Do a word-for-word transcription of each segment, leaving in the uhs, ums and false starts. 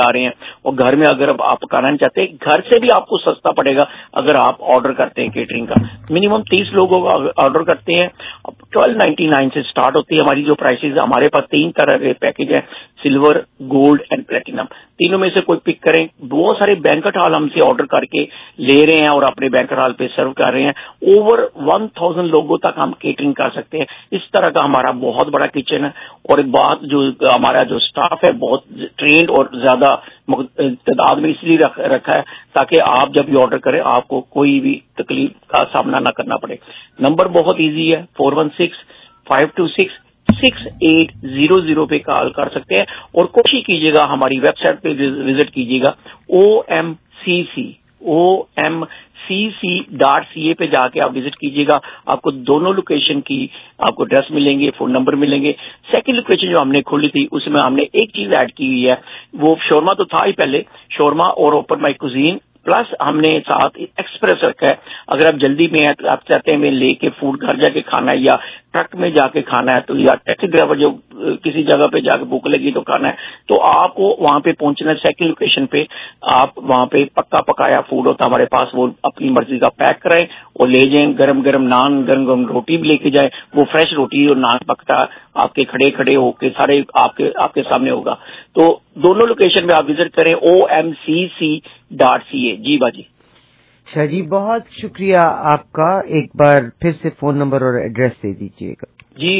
आ रहे हैं, और घर में अगर आप पकाना चाहते हैं, घर से भी आपको सस्ता पड़ेगा अगर आप ऑर्डर करते हैं केटरिंग का। मिनिमम तीस लोगों का ऑर्डर करते हैं, ट्वेल्व नाइन्टी नाइन से स्टार्ट होती है हमारी जो प्राइसेज। हमारे पास तीन तरह के पैकेज है, सिल्वर, गोल्ड एंड प्लेटिनम। तीनों में से कोई पिक करें। बहुत सारे बैंकेट हॉल हमसे ऑर्डर करके ले रहे हैं और अपने बैंकेट हॉल पे सर्व कर रहे हैं। ओवर वन थाउजेंड लोगों तक हम केटरिंग कर सकते हैं। इस तरह का हमारा बहुत बड़ा किचन है, और बात जो हमारा जो स्टाफ है बहुत ट्रेंड और ज्यादा तादाद में इसलिए रख, रखा है ताकि आप जब भी ऑर्डर करें आपको कोई भी तकलीफ का सामना न करना पड़े। नंबर बहुत इजी है, four one six five two six six eight zero zero पे कॉल कर सकते हैं, और कोशिश कीजिएगा हमारी वेबसाइट पे विजिट कीजिएगा, O M C C O M C C dot C A पे जाके आप विजिट कीजिएगा। आपको दोनों लोकेशन की आपको एड्रेस मिलेंगे, फोन नंबर मिलेंगे। सेकंड लोकेशन जो हमने खोली थी उसमें हमने एक चीज ऐड की हुई है, वो शोरमा तो था ही पहले, शोरमा और ओपन माइक कुजीन, प्लस हमने साथ एक्सप्रेस रखा है। अगर आप जल्दी में है तो आप चाहते हैं मैं लेके फूड घर जाके खाना है या ट्रक में जाके खाना है, तो या टैक्सी ड्राइवर जो किसी जगह पे जाके भूख लगी तो खाना है, तो आपको वहां पे पहुंचना है। सेकंड लोकेशन पे आप वहां पे पक्का पकाया फूड होता है हमारे पास, वो अपनी मर्जी का पैक कराएं और ले जाएं। गरम गरम नान, गरम गरम रोटी भी लेके जाए, वो फ्रेश रोटी और नान पकता आपके खड़े खड़े होके सारे आपके आपके सामने होगा। तो दोनों लोकेशन पे आप विजिट करें, ओ M C C dot C ए। जी बाजी शाह जी, बहुत शुक्रिया आपका। एक बार फिर से फोन नंबर और एड्रेस दे दीजिएगा। जी,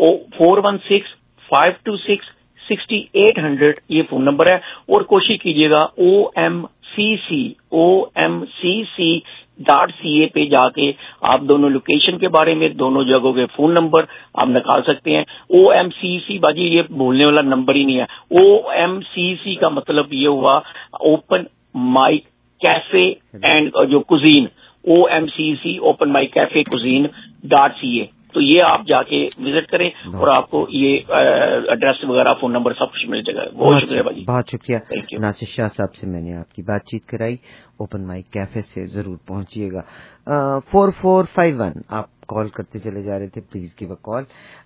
four one six five two six sixty eight hundred ये फोन नंबर है, और कोशिश कीजिएगा O M C C O M C C dot C A पे जाके आप दोनों लोकेशन के बारे में, दोनों जगहों के फोन नंबर आप निकाल सकते हैं। ओ एम सी सी बाजी ये भूलने वाला नंबर ही नहीं है। ओ एम सी सी का मतलब ये हुआ ओपन माइक कैफे एंड जो cuisine, O M C C open mic cafe cuisine dot C A. तो ये आप जाके विजिट करें और आपको ये एड्रेस वगैरह फोन नंबर सब कुछ मिल जाएगा। बहुत शुक्रिया भाई, बहुत शुक्रिया। नासिर शाह साहब से मैंने आपकी बातचीत कराई, ओपन माइक कैफे से जरूर पहुंचिएगा। फोर फोर फाइव वन आप कॉल करते चले जा रहे थे, प्लीज गिव अ कॉल।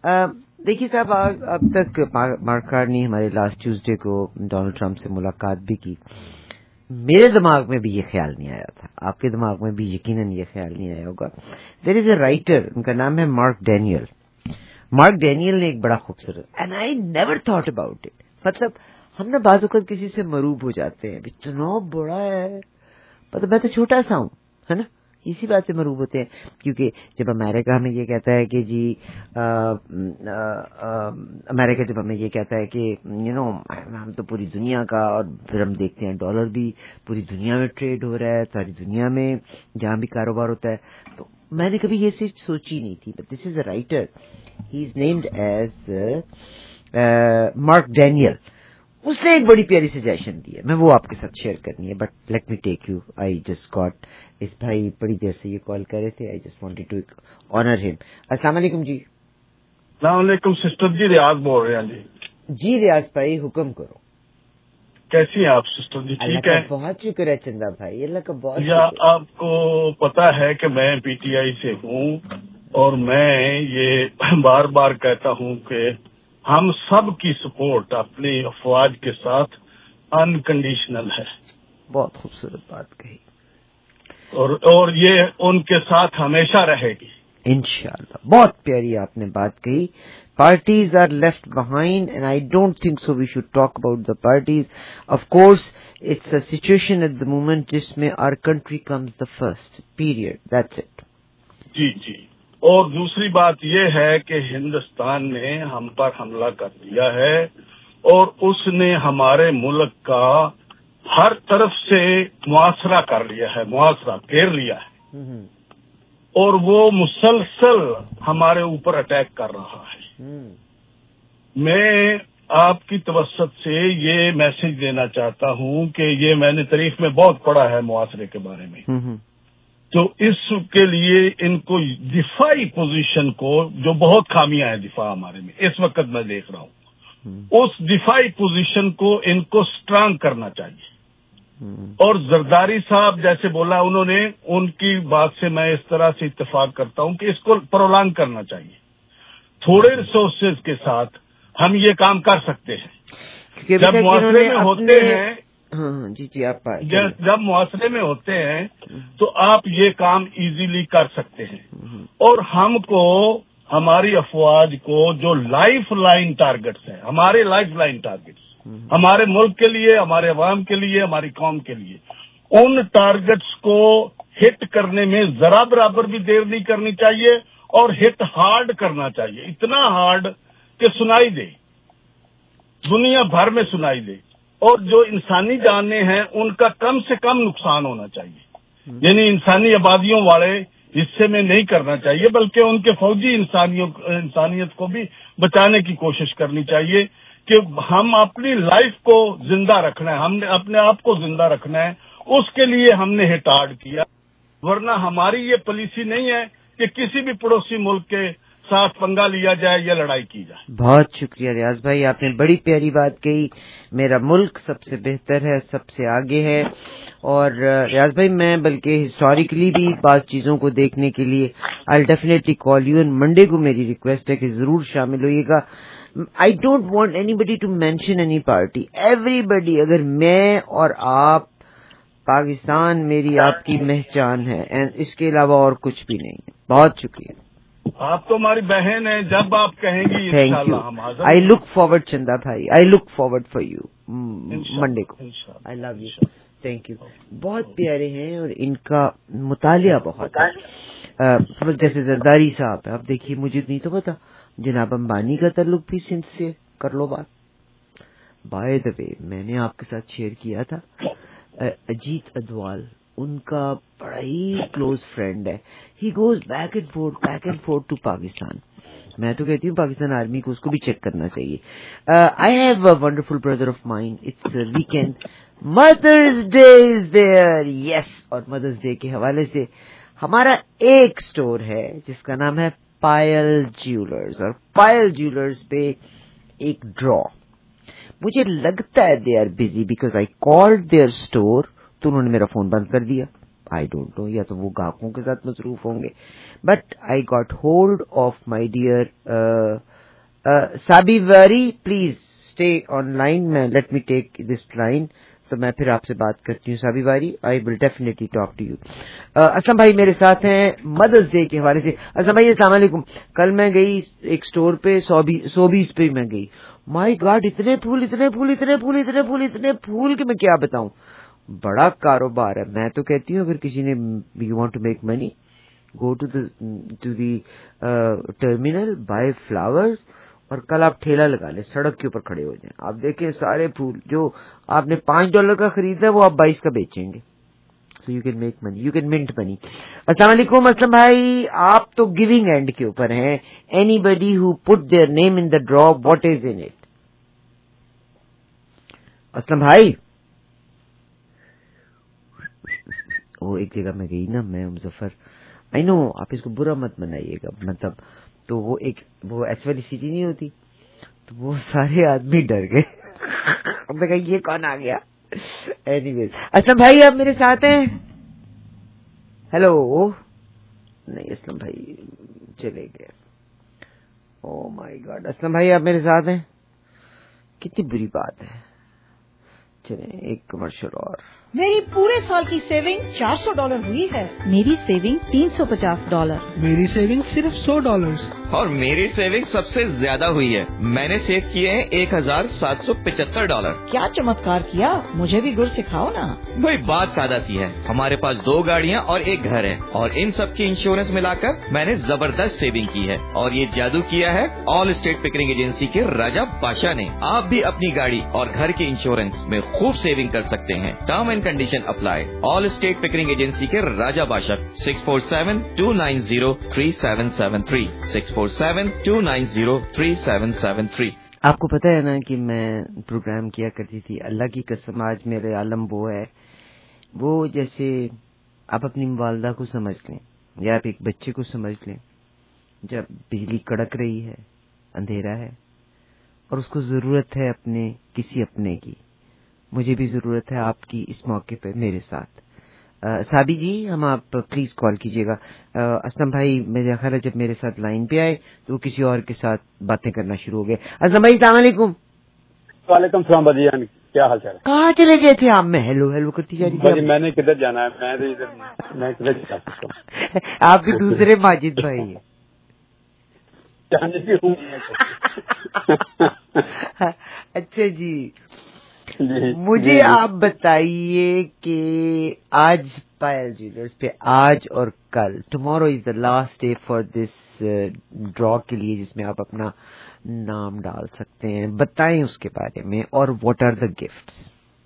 देखिए साहब, अब तक मार्क कार्नी हमारे लास्ट ट्यूसडे को डोनाल्ड ट्रंप से मुलाकात भी की। मेरे दिमाग में भी ये ख्याल नहीं आया था, आपके दिमाग में भी यकीनन ये ख्याल नहीं आया होगा। देयर इज अ राइटर, उनका नाम है मार्क डैनियल। मार्क डैनियल ने एक बड़ा खूबसूरत, and I never thought about it, मतलब हम ना बाज़ वक़्त किसी से मरूब हो जाते हैं, इतना बड़ा है, मतलब मैं तो छोटा सा हूं, है ना, इसी बात से मरूब होते हैं। क्योंकि जब अमेरिका हमें ये कहता है कि जी आ, आ, आ, अमेरिका जब हमें ये कहता है कि यू नो हम तो पूरी दुनिया का, और फिर हम देखते हैं डॉलर भी पूरी दुनिया में ट्रेड हो रहा है, सारी दुनिया में जहां भी कारोबार होता है, तो मैंने कभी ये चीज सोची नहीं थी। But this is a writer, he is named as Mark Daniel. उसने एक बड़ी प्यारी सजेशन दी है, मैं वो आपके साथ शेयर करनी है, but let me take you. I just got, इस भाई बड़ी देर से ये कॉल कर रहे थे, I just wanted to honour him. अस्सलाम वालेकुम जी। अस्सलाम वालेकुम सिस्टर जी, रियाज बोल रहे हैं जी। जी रियाज भाई, हुक्म करो। कैसी हैं आप सिस्टर जी? ठीक है, बहुत शुक्र है चंदा भाई, अल्लाह का बहुत या आपको पता है कि मैं पीटीआई से हूँ, और मैं ये बार बार कहता हूँ कि हम सब की सपोर्ट अपनी अफवाज के साथ अनकंडीशनल है। बहुत खूबसूरत बात कही, और और ये उनके साथ हमेशा रहेगी इंशाल्लाह। बहुत प्यारी आपने बात कही। Parties are left behind, and I don't think so we should talk about the parties. Of course, it's a situation at the moment जिसमें our country comes the first, period, that's it. जी जी। और दूसरी बात यह है कि हिंदुस्तान ने हम पर हमला कर दिया है, और उसने हमारे मुल्क का हर तरफ से मुआसरा कर लिया है, मुआसरा घेर लिया है, और वो मुसलसल हमारे ऊपर अटैक कर रहा है। मैं आपकी तवस्सुत से ये मैसेज देना चाहता हूँ कि ये मैंने तारीख में बहुत पढ़ा है मुआसरे के बारे में, तो इसके लिए इनको दिफाई पोजीशन को, जो बहुत खामियां हैं दिफा हमारे में इस वक्त मैं देख रहा हूँ, उस दिफाई पोजीशन को इनको स्ट्रांग करना चाहिए। और जरदारी साहब जैसे बोला उन्होंने, उनकी बात से मैं इस तरह से इत्तेफाक करता हूं कि इसको प्रोलॉन्ग करना चाहिए। थोड़े रिसोर्सेज के साथ हम ये काम कर सकते हैं। जब मुआसरे में होते हैं ہاں جی جی آپ جب معاشرے میں ہوتے ہیں تو آپ یہ کام ایزیلی کر سکتے ہیں. اور ہم کو ہماری افواج کو جو لائف لائن ٹارگٹس ہیں، ہمارے لائف لائن ٹارگٹس ہمارے ملک کے لیے، ہمارے عوام کے لیے، ہماری قوم کے لیے، ان ٹارگٹس کو ہٹ کرنے میں ذرا برابر بھی دیر نہیں کرنی چاہیے اور ہٹ ہارڈ کرنا چاہیے، اتنا ہارڈ کہ سنائی دے، دنیا بھر میں سنائی دے. اور جو انسانی جانیں ہیں ان کا کم سے کم نقصان ہونا چاہیے، یعنی انسانی آبادیوں والے حصے میں نہیں کرنا چاہیے، بلکہ ان کے فوجی انسانیوں انسانیت کو بھی بچانے کی کوشش کرنی چاہیے کہ ہم اپنی لائف کو زندہ رکھنا ہے، ہم نے اپنے آپ کو زندہ رکھنا ہے، اس کے لیے ہم نے ہٹارڈ کیا. ورنہ ہماری یہ پالیسی نہیں ہے کہ کسی بھی پڑوسی ملک کے ساتھ پنگا لیا جائے یا لڑائی کی جائے. بہت شکریہ ریاض بھائی، آپ نے بڑی پیاری بات کہی. میرا ملک سب سے بہتر ہے، سب سے آگے ہے. اور ریاض بھائی میں بلکہ ہسٹوریکلی بھی بعض چیزوں کو دیکھنے کے لیے I definitely call you. Monday کو میری ریکویسٹ ہے کہ ضرور شامل ہوئیے گا. I don't want anybody to mention any party, everybody. اگر میں اور آپ، پاکستان میری آپ کی پہچان ہے، اس کے علاوہ اور کچھ بھی نہیں ہے. بہت شکریہ. آپ تو ہماری بہن ہیں، جب آپ کہیں گی thank you. I look forward Chanda بھائی، I look forward for you Monday کو. I love you. Thank you. بہت پیارے ہیں اور ان کا مطالعہ بہت ہے. جیسے زرداری صاحب ہے، اب دیکھیے مجھے نہیں تو پتا جناب امبانی کا تعلق بھی سندھ سے، کر لو بات. بائی دا وے میں نے آپ کے ساتھ شیئر کیا تھا اجیت ادوال، ان کا بڑا ہی کلوز فرینڈ ہے. He goes back and forth back and forth to Pakistan. میں تو کہتی ہوں پاکستان آرمی کو اس کو بھی چیک کرنا چاہیے. I have a wonderful brother of mine, it's weekend, Mother's Day is there. Yes. اور مدرز ڈے کے حوالے سے ہمارا ایک اسٹور ہے جس کا نام ہے پائل جیولرز، اور پائل جیولرز پہ ایک ڈرا. مجھے لگتا ہے they are busy because I called their store, تو انہوں نے میرا فون بند کر دیا. آئی ڈونٹ نو، یا تو وہ گاہکوں کے ساتھ مصروف ہوں گے. But I got hold of my dear Sabi Wari. Please stay on line. میں let me take this line, تو میں پھر آپ سے بات کرتی ہوں. Sabi Wari, I will definitely talk to you. Aslam بھائی میرے ساتھ ہیں مدرز ڈے کے حوالے سے. اسلم بھائی السلام علیکم. کل میں گئی ایک اسٹور پہ، سوبیس پہ میں گئی. مائی گاڈ، اتنے پھول اتنے پھول اتنے پھول اتنے پھول اتنے پھول کہ میں کیا بتاؤں. بڑا کاروبار ہے. میں تو کہتی ہوں اگر کسی نے you want to make money, go to to the terminal, buy flowers, اور کل آپ ٹھیلا لگا لیں، سڑک کے اوپر کھڑے ہو جائیں. آپ دیکھیں سارے پھول جو آپ نے پانچ ڈالر کا خریدا ہے وہ آپ بائیس کا بیچیں گے. So you can make money, you can mint money. السلام علیکم اسلم بھائی، آپ تو گیونگ اینڈ کے اوپر ہیں. Anybody who put their name in the draw, what is in it? Aslam بھائی، وہ ایک جگہ میں گئی نا میں مظفر، آئی نو آپ اس کو برا مت منائیے گا، مطلب تو وہ ایک وہ ایس والی سٹی نہیں ہوتی، تو وہ سارے آدمی ڈر گئے. میں کہا یہ کون آ گیا. اینی ویز اسلم بھائی آپ میرے ساتھ ہیں؟ ہیلو. نہیں اسلم بھائی چلے گئے. او مائی گاڈ. اسلم بھائی آپ میرے ساتھ ہیں؟ کتنی بری بات ہے. چلیں ایک کمرشل اور. میری پورے سال کی سیونگ چار سو ڈالر ہوئی ہے. میری سیونگ تین سو پچاس ڈالر. میری سیونگ صرف سو ڈالر. اور میری سیونگ سب سے زیادہ ہوئی ہے. میں نے سیو کیے ہیں ایک ہزار سات سو پچہتر ڈالر. کیا چمتکار کیا، مجھے بھی گر سکھاؤ نا. بھائی بات سادہ سی ہے، ہمارے پاس دو گاڑیاں اور ایک گھر ہے، اور ان سب کی انشورنس ملا کر میں نے زبردست سیونگ کی ہے. اور یہ جادو کیا ہے آل اسٹیٹ پکرنگ ایجنسی کے راجا بادشاہ نے. آپ بھی اپنی گاڑی اور گھر کے انشورنس میں خوب سیونگ کر سکتے ہیں. Term and condition apply. Allstate Pickering agency کے راجا بادشاہ. Six four seven two nine zero three seven seven three six four seven two nine zero three seven seven three. آپ کو پتہ ہے نا کہ میں پروگرام کیا کرتی تھی، اللہ کی قسم آج میرے عالم وہ ہے، وہ جیسے آپ اپنی والدہ کو سمجھ لیں یا آپ ایک بچے کو سمجھ لیں. جب بجلی کڑک رہی ہے، اندھیرا ہے، اور اس کو ضرورت ہے اپنے کسی اپنے کی. مجھے بھی ضرورت ہے آپ کی اس موقع پہ میرے ساتھ. سابی جی ہم آپ پلیز کال کیجیے گا. اسلم بھائی میرا خیال ہے جب میرے ساتھ لائن پہ آئے تو کسی اور کے ساتھ باتیں کرنا شروع ہو گئے. اسلم بھائی السلام علیکم. وعلیکم السلام بھائی جان. کیا حال چال ہے؟ کہاں چلے گئے تھے آپ؟ میں ہیلو ہیلو کرتی جا رہی تھی. میں نے کدھر جانا ہے؟ میں تو ادھر میں کدھر جا سکتا ہوں. آپ بھی دوسرے ماجد بھائی ہیں. اچھا جی, مجھے آپ بتائیے کہ آج پائل جیولرز پہ آج اور کل tomorrow is the last day for this draw کے لیے جس میں آپ اپنا نام ڈال سکتے ہیں. بتائیں اس کے بارے میں, اور واٹ آر دا گفٹس.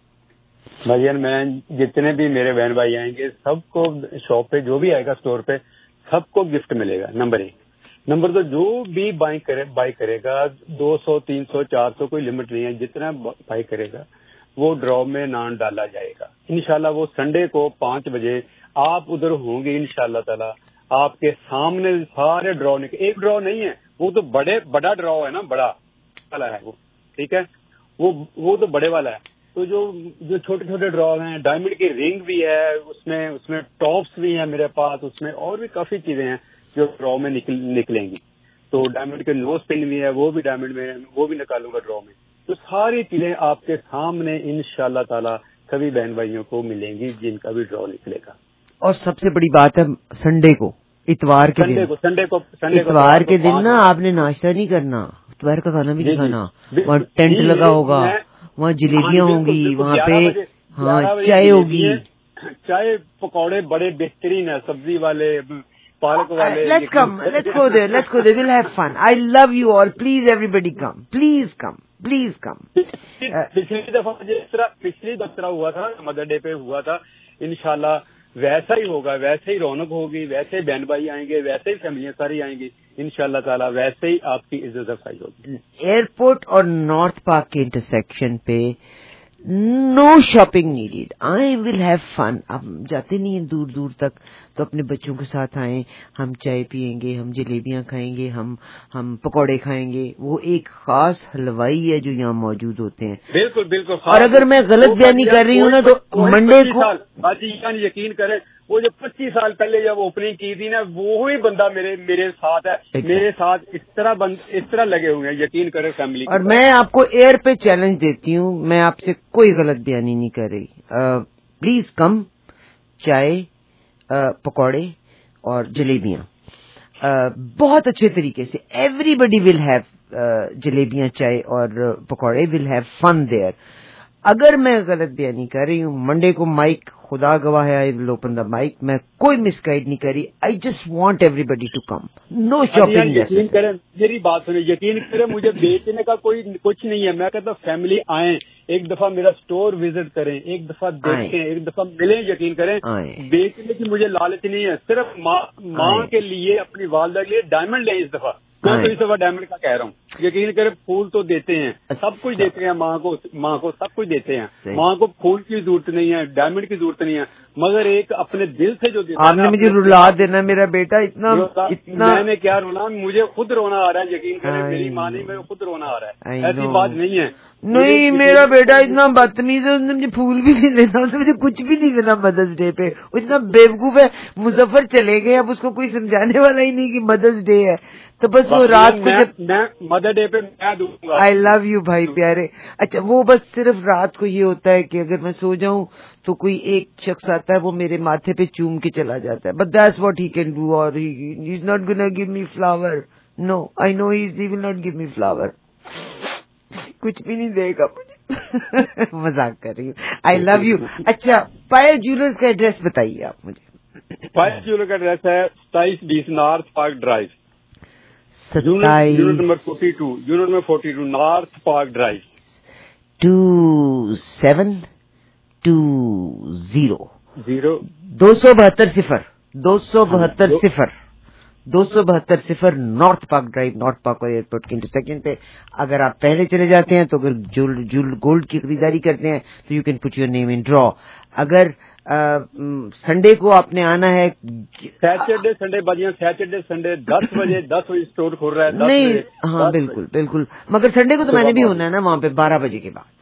بھائی میں جتنے بھی میرے بہن بھائی آئیں گے سب کو شاپ پہ جو بھی آئے گا اسٹور پہ سب کو گفٹ ملے گا. نمبر ایک. نمبر دو, جو بھی بائی کرے بائی کرے گا دو سو تین سو چار سو کوئی لمٹ نہیں ہے, جتنا بائی کرے گا وہ ڈرا میں نام ڈالا جائے گا. انشاءاللہ وہ سنڈے کو پانچ بجے آپ ادھر ہوں گے انشاءاللہ تعالی. آپ کے سامنے سارے ڈرا نکلے. ایک ڈرا نہیں ہے وہ تو بڑے بڑا ڈرا ہے نا, بڑا والا ہے وہ, ٹھیک ہے, وہ وہ تو بڑے والا ہے. تو جو جو چھوٹے چھوٹے ڈرا ہیں, ڈائمنڈ کی رنگ بھی ہے اس میں, اس میں ٹاپس بھی ہیں میرے پاس, اس میں اور بھی کافی چیزیں ہیں جو ڈرا میں نکل, نکلیں گی. تو ڈائمنڈ کے نوز پن بھی ہے, وہ بھی ڈائمنڈ میں, وہ بھی نکالوں گا ڈرا میں. تو ساری چیزیں آپ کے سامنے انشاءاللہ تعالی سبھی بہن بھائیوں کو ملیں گی جن کا بھی ڈرا نکلے گا. اور سب سے بڑی بات ہے سنڈے کو, اتوار کے دن, سنڈے کو اتوار کے دن نا آپ نے ناشتہ نہیں کرنا, اتوار کا کھانا بھی نہیں کھانا. وہاں ٹینٹ لگا ہوگا, وہاں جلیبیاں ہوں گی, وہاں پہ ہاں چائے ہوگی, چائے پکوڑے بڑے بہترین ہیں, سبزی والے, پالک والے. Let's come, let's go there, let's go there, we'll have fun. I love you all, please everybody come, please come, please come. پچھلی دفعہ جس طرح پچھلی دفعہ ہوا تھا مدر ڈے پہ ہوا تھا, انشاءاللہ ویسا ہی ہوگا, ویسے ہی رونق ہوگی, ویسے ہی بہن بھائی آئیں گے, ویسے ہی فیملیاں ساری آئیں گی انشاءاللہ تعالیٰ, ویسے ہی آپ کی عزت افزائی ہوگی. ایئرپورٹ اور نارتھ پارک کے انٹرسیکشن پہ no shopping needed. I will have fun. آپ جاتے نہیں ہیں دور دور تک تو اپنے بچوں کے ساتھ آئیں, ہم چائے پیئیں گے, ہم جلیبیاں کھائیں گے, ہم ہم پکوڑے کھائیں گے. وہ ایک خاص حلوائی ہے جو یہاں موجود ہوتے ہیں. بالکل بالکل. اور اگر میں غلط بیانی کر رہی ہوں نا تو منڈے کو یقین کریں وہ جو پچیس سال پہلے جب اوپننگ کی تھی نا, وہی بندہ میرے میرے ساتھ ہے, میرے ساتھ اس طرح بند اس طرح لگے ہوئے ہیں, یقین کریں فیملی. اور میں آپ کو ایئر پہ چیلنج دیتی ہوں, میں آپ سے کوئی غلط بیانی نہیں کر رہی. پلیز کم, چائے, پکوڑے اور جلیبیاں بہت اچھے طریقے سے. ایوری بڈی ول ہیو جلیبیاں, چائے اور پکوڑے, ول ہیو فن دیئر. اگر میں غلط بیانی کر رہی ہوں منڈے کو مائک خدا گواہ ہے, آئی ول اوپن دا مائک, میں کوئی مس گائڈ نہیں کری. I just want everybody to come, no shopping. یقین کریں, میری بات سنیں, یقین کریں مجھے بیچنے کا کوئی کچھ نہیں ہے. میں کہتا ہوں فیملی آئیں, ایک دفعہ میرا اسٹور وزٹ کریں, ایک دفعہ دیکھیں, ایک دفعہ ملیں. یقین کریں بیچنے کی مجھے لالچ نہیں ہے, صرف ماں ماں کے لیے, اپنی والدہ کے لیے ڈائمنڈ لیں. اس دفعہ میں تو اس دفعہ ڈائمنڈ کا کہہ رہا ہوں. یقین کریں پھول تو دیتے ہیں, سب کچھ دیتے ہیں ماں کو, ماں کو سب کچھ دیتے ہیں. ماں کو پھول کی ضرورت نہیں ہے, ڈائمنڈ کی ضرورت نہیں ہے, مگر ایک اپنے دل سے جو دیتا ہے. آپ نے مجھے رلا دینا میرا بیٹا, اتنا اتنا میں نے کیا رونا, مجھے خود رونا آ رہا ہے. یقین کریں میری ماں نہیں, میرے خود رونا آ رہا ہے. ایسی بات نہیں ہے. نہیں میرا بیٹا اتنا بدتمیز ہے, مجھے پھول بھی نہیں لینا, مجھے کچھ بھی نہیں لینا مدرس ڈے پہ. اتنا بیوقوف ہے, مظفر چلے گئے, اب اس کو کوئی سمجھانے والا ہی نہیں کہ مدرس ڈے ہے. تو بس وہ رات کو جب میں مدر ڈے پہ میں دوں گا. آئی لو یو بھائی پیارے. اچھا وہ بس صرف رات کو یہ ہوتا ہے کہ اگر میں سو جاؤں تو کوئی ایک شخص آتا ہے, وہ میرے ماتھے پہ چوم کے چلا جاتا ہے. But that's what he can do, اور he is not gonna give me flower. No I know he will not give me flower. کچھ بھی نہیں دے گا مجھے. مذاق کر رہی ہوں. I love you. اچھا پائل جیولرز کا ایڈریس بتائیے آپ مجھے. پائل جیولر کا ایڈریس ہے ستائیس بیس نارتھ پارک ڈرائیو, ستائیس unit number forty two, unit number forty two, north park drive, two seven two zero zero دو سو بہتر صفر دو سو بہتر صفر دو سو بہتر صفر north park drive, north park اور ایئرپورٹ کے انٹرسیکشن پہ. اگر آپ پہلے چلے جاتے ہیں تو اگر گولڈ کی خریداری کرتے ہیں تو you can put your name in draw. اگر سنڈے کو آپ نے آنا ہے, سیٹرڈے سنڈے بجے, سیٹرڈے سنڈے دس بجے دس بجے اسٹور کھول رہا ہے. نہیں ہاں بالکل بالکل, مگر سنڈے کو تو میں نے بھی ہونا ہے نا وہاں پہ بارہ بجے کے بعد.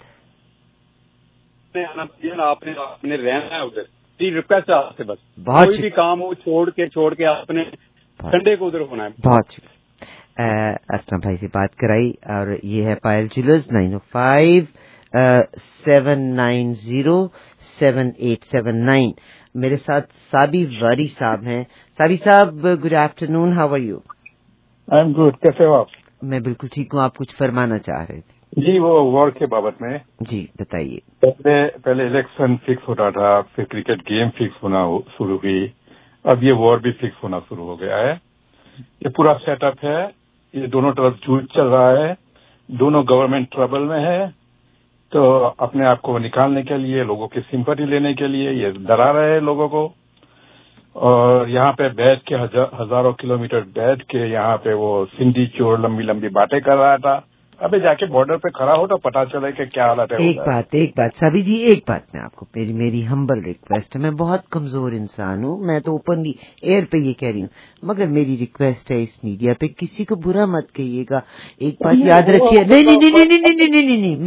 آپ نے رہنا ہے ادھر, ریکویسٹ ہے آپ سے, بس بہت کوئی بھی کام ہو چھوڑ کے چھوڑ کے آپ نے سنڈے کو ادھر ہونا ہے. بہت شکریہ. اسلم بھائی سے بات کرائی, اور یہ ہے Payal jewellers, nine O five seven nine zero seven eight seven nine. میرے ساتھ سابی واری صاحب ہیں. سابی صاحب good afternoon, how are you? I am good, کیسے ہو آپ؟ میں بالکل ٹھیک ہوں. آپ کچھ فرمانا چاہ رہے تھے؟ جی وہ وار کے بابت میں. جی بتائیے. پہلے پہلے الیکشن فکس ہوتا تھا, پھر کرکٹ گیم فکس ہونا شروع ہوئی, اب یہ وار بھی فکس ہونا شروع ہو گیا ہے. یہ پورا سیٹ اپ ہے, یہ دونوں طرف جھوٹ چل رہا ہے, دونوں گورنمنٹ ٹربل میں ہے, تو اپنے آپ کو نکالنے کے لیے, لوگوں کی سمپتی لینے کے لیے یہ ڈرا رہے ہیں لوگوں کو. اور یہاں پہ بیٹھ کے ہزاروں کلومیٹر بیٹھ کے یہاں پہ وہ سندھی چور لمبی لمبی باتیں کر رہا تھا. ابھی جا کے بارڈر پہ کھڑا ہو تو پتا چلے کہ کیا حالت ہے. ایک بات ایک بات سابی جی, ایک بات میں آپ کو, میری میری ہمبل ریکویسٹ ہے. میں بہت کمزور انسان ہوں, میں تو اوپنلی ایئر پہ یہ کہہ رہی ہوں, مگر میری ریکویسٹ ہے اس میڈیا پہ کسی کو برا مت کہیے گا. ایک بات یاد رکھیے. نہیں نہیں نہیں نہیں نہیں نہیں نہیں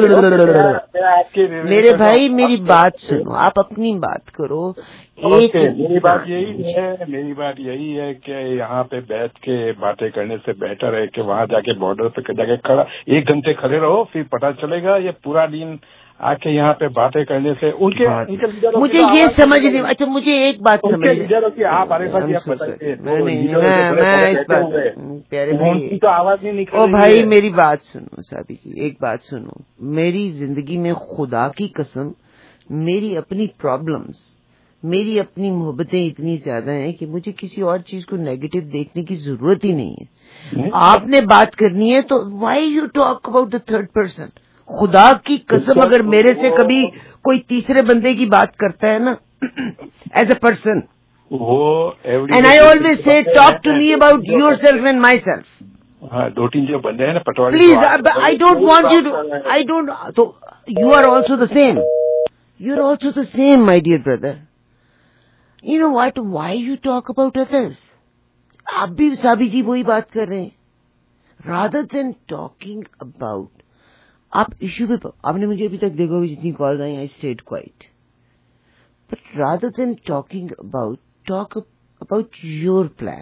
نہیں میرے بھائی میری بات سنو, آپ اپنی بات کرو. ایک میری بات یہی ہے میری بات یہی ہے کہ یہاں پہ بیٹھ کے باتیں کرنے سے بہتر ہے کہ وہاں جا کے بارڈر پہ جا کے کھڑا ایک گھنٹے کھڑے رہو, پھر پتا چلے گا. یہ پورا دن آ کے یہاں پہ باتیں کرنے سے ان کے مجھے یہ سمجھ نہیں. اچھا مجھے ایک بات سمجھ, آپ پیارے بھائی تو آواز نہیں نکل. او بھائی میری بات سنو صاحبی جی, ایک بات سنو. میری زندگی میں خدا کی قسم میری اپنی پرابلمز, میری اپنی محبتیں اتنی زیادہ ہیں کہ مجھے کسی اور چیز کو نیگیٹو دیکھنے کی ضرورت ہی نہیں ہے. آپ نے بات کرنی ہے تو why you talk about the third person. خدا کی قسم اگر میرے سے کبھی کوئی تیسرے بندے کی بات کرتا ہے نا as a person, and I always say talk to me about yourself and myself. دو تین جو بندے ہیں نا پٹواری, please I don't want you to I don't تو you are also the same, you are also the same my dear brother. You know what? Why you talk about others? آپ بھی صابی جی وہی بات کر رہے ہیں. Rather than talking about, آپ issue پہ, آپ نے مجھے ابھی تک دیکھو جتنی کالز آئی, I stayed quiet. But rather than talking about, talk about your plan.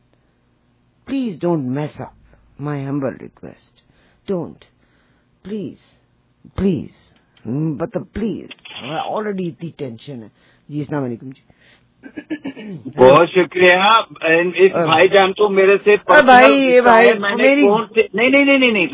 Please don't mess up. My humble request. Don't. Please. Please. But please. Already اتنی ٹینشن ہے. جی السلام علیکم جی. بہت شکریہ. اس بھائی جان کو میرے سے بھائی بھائی میری نہیں نہیں نہیں نہیں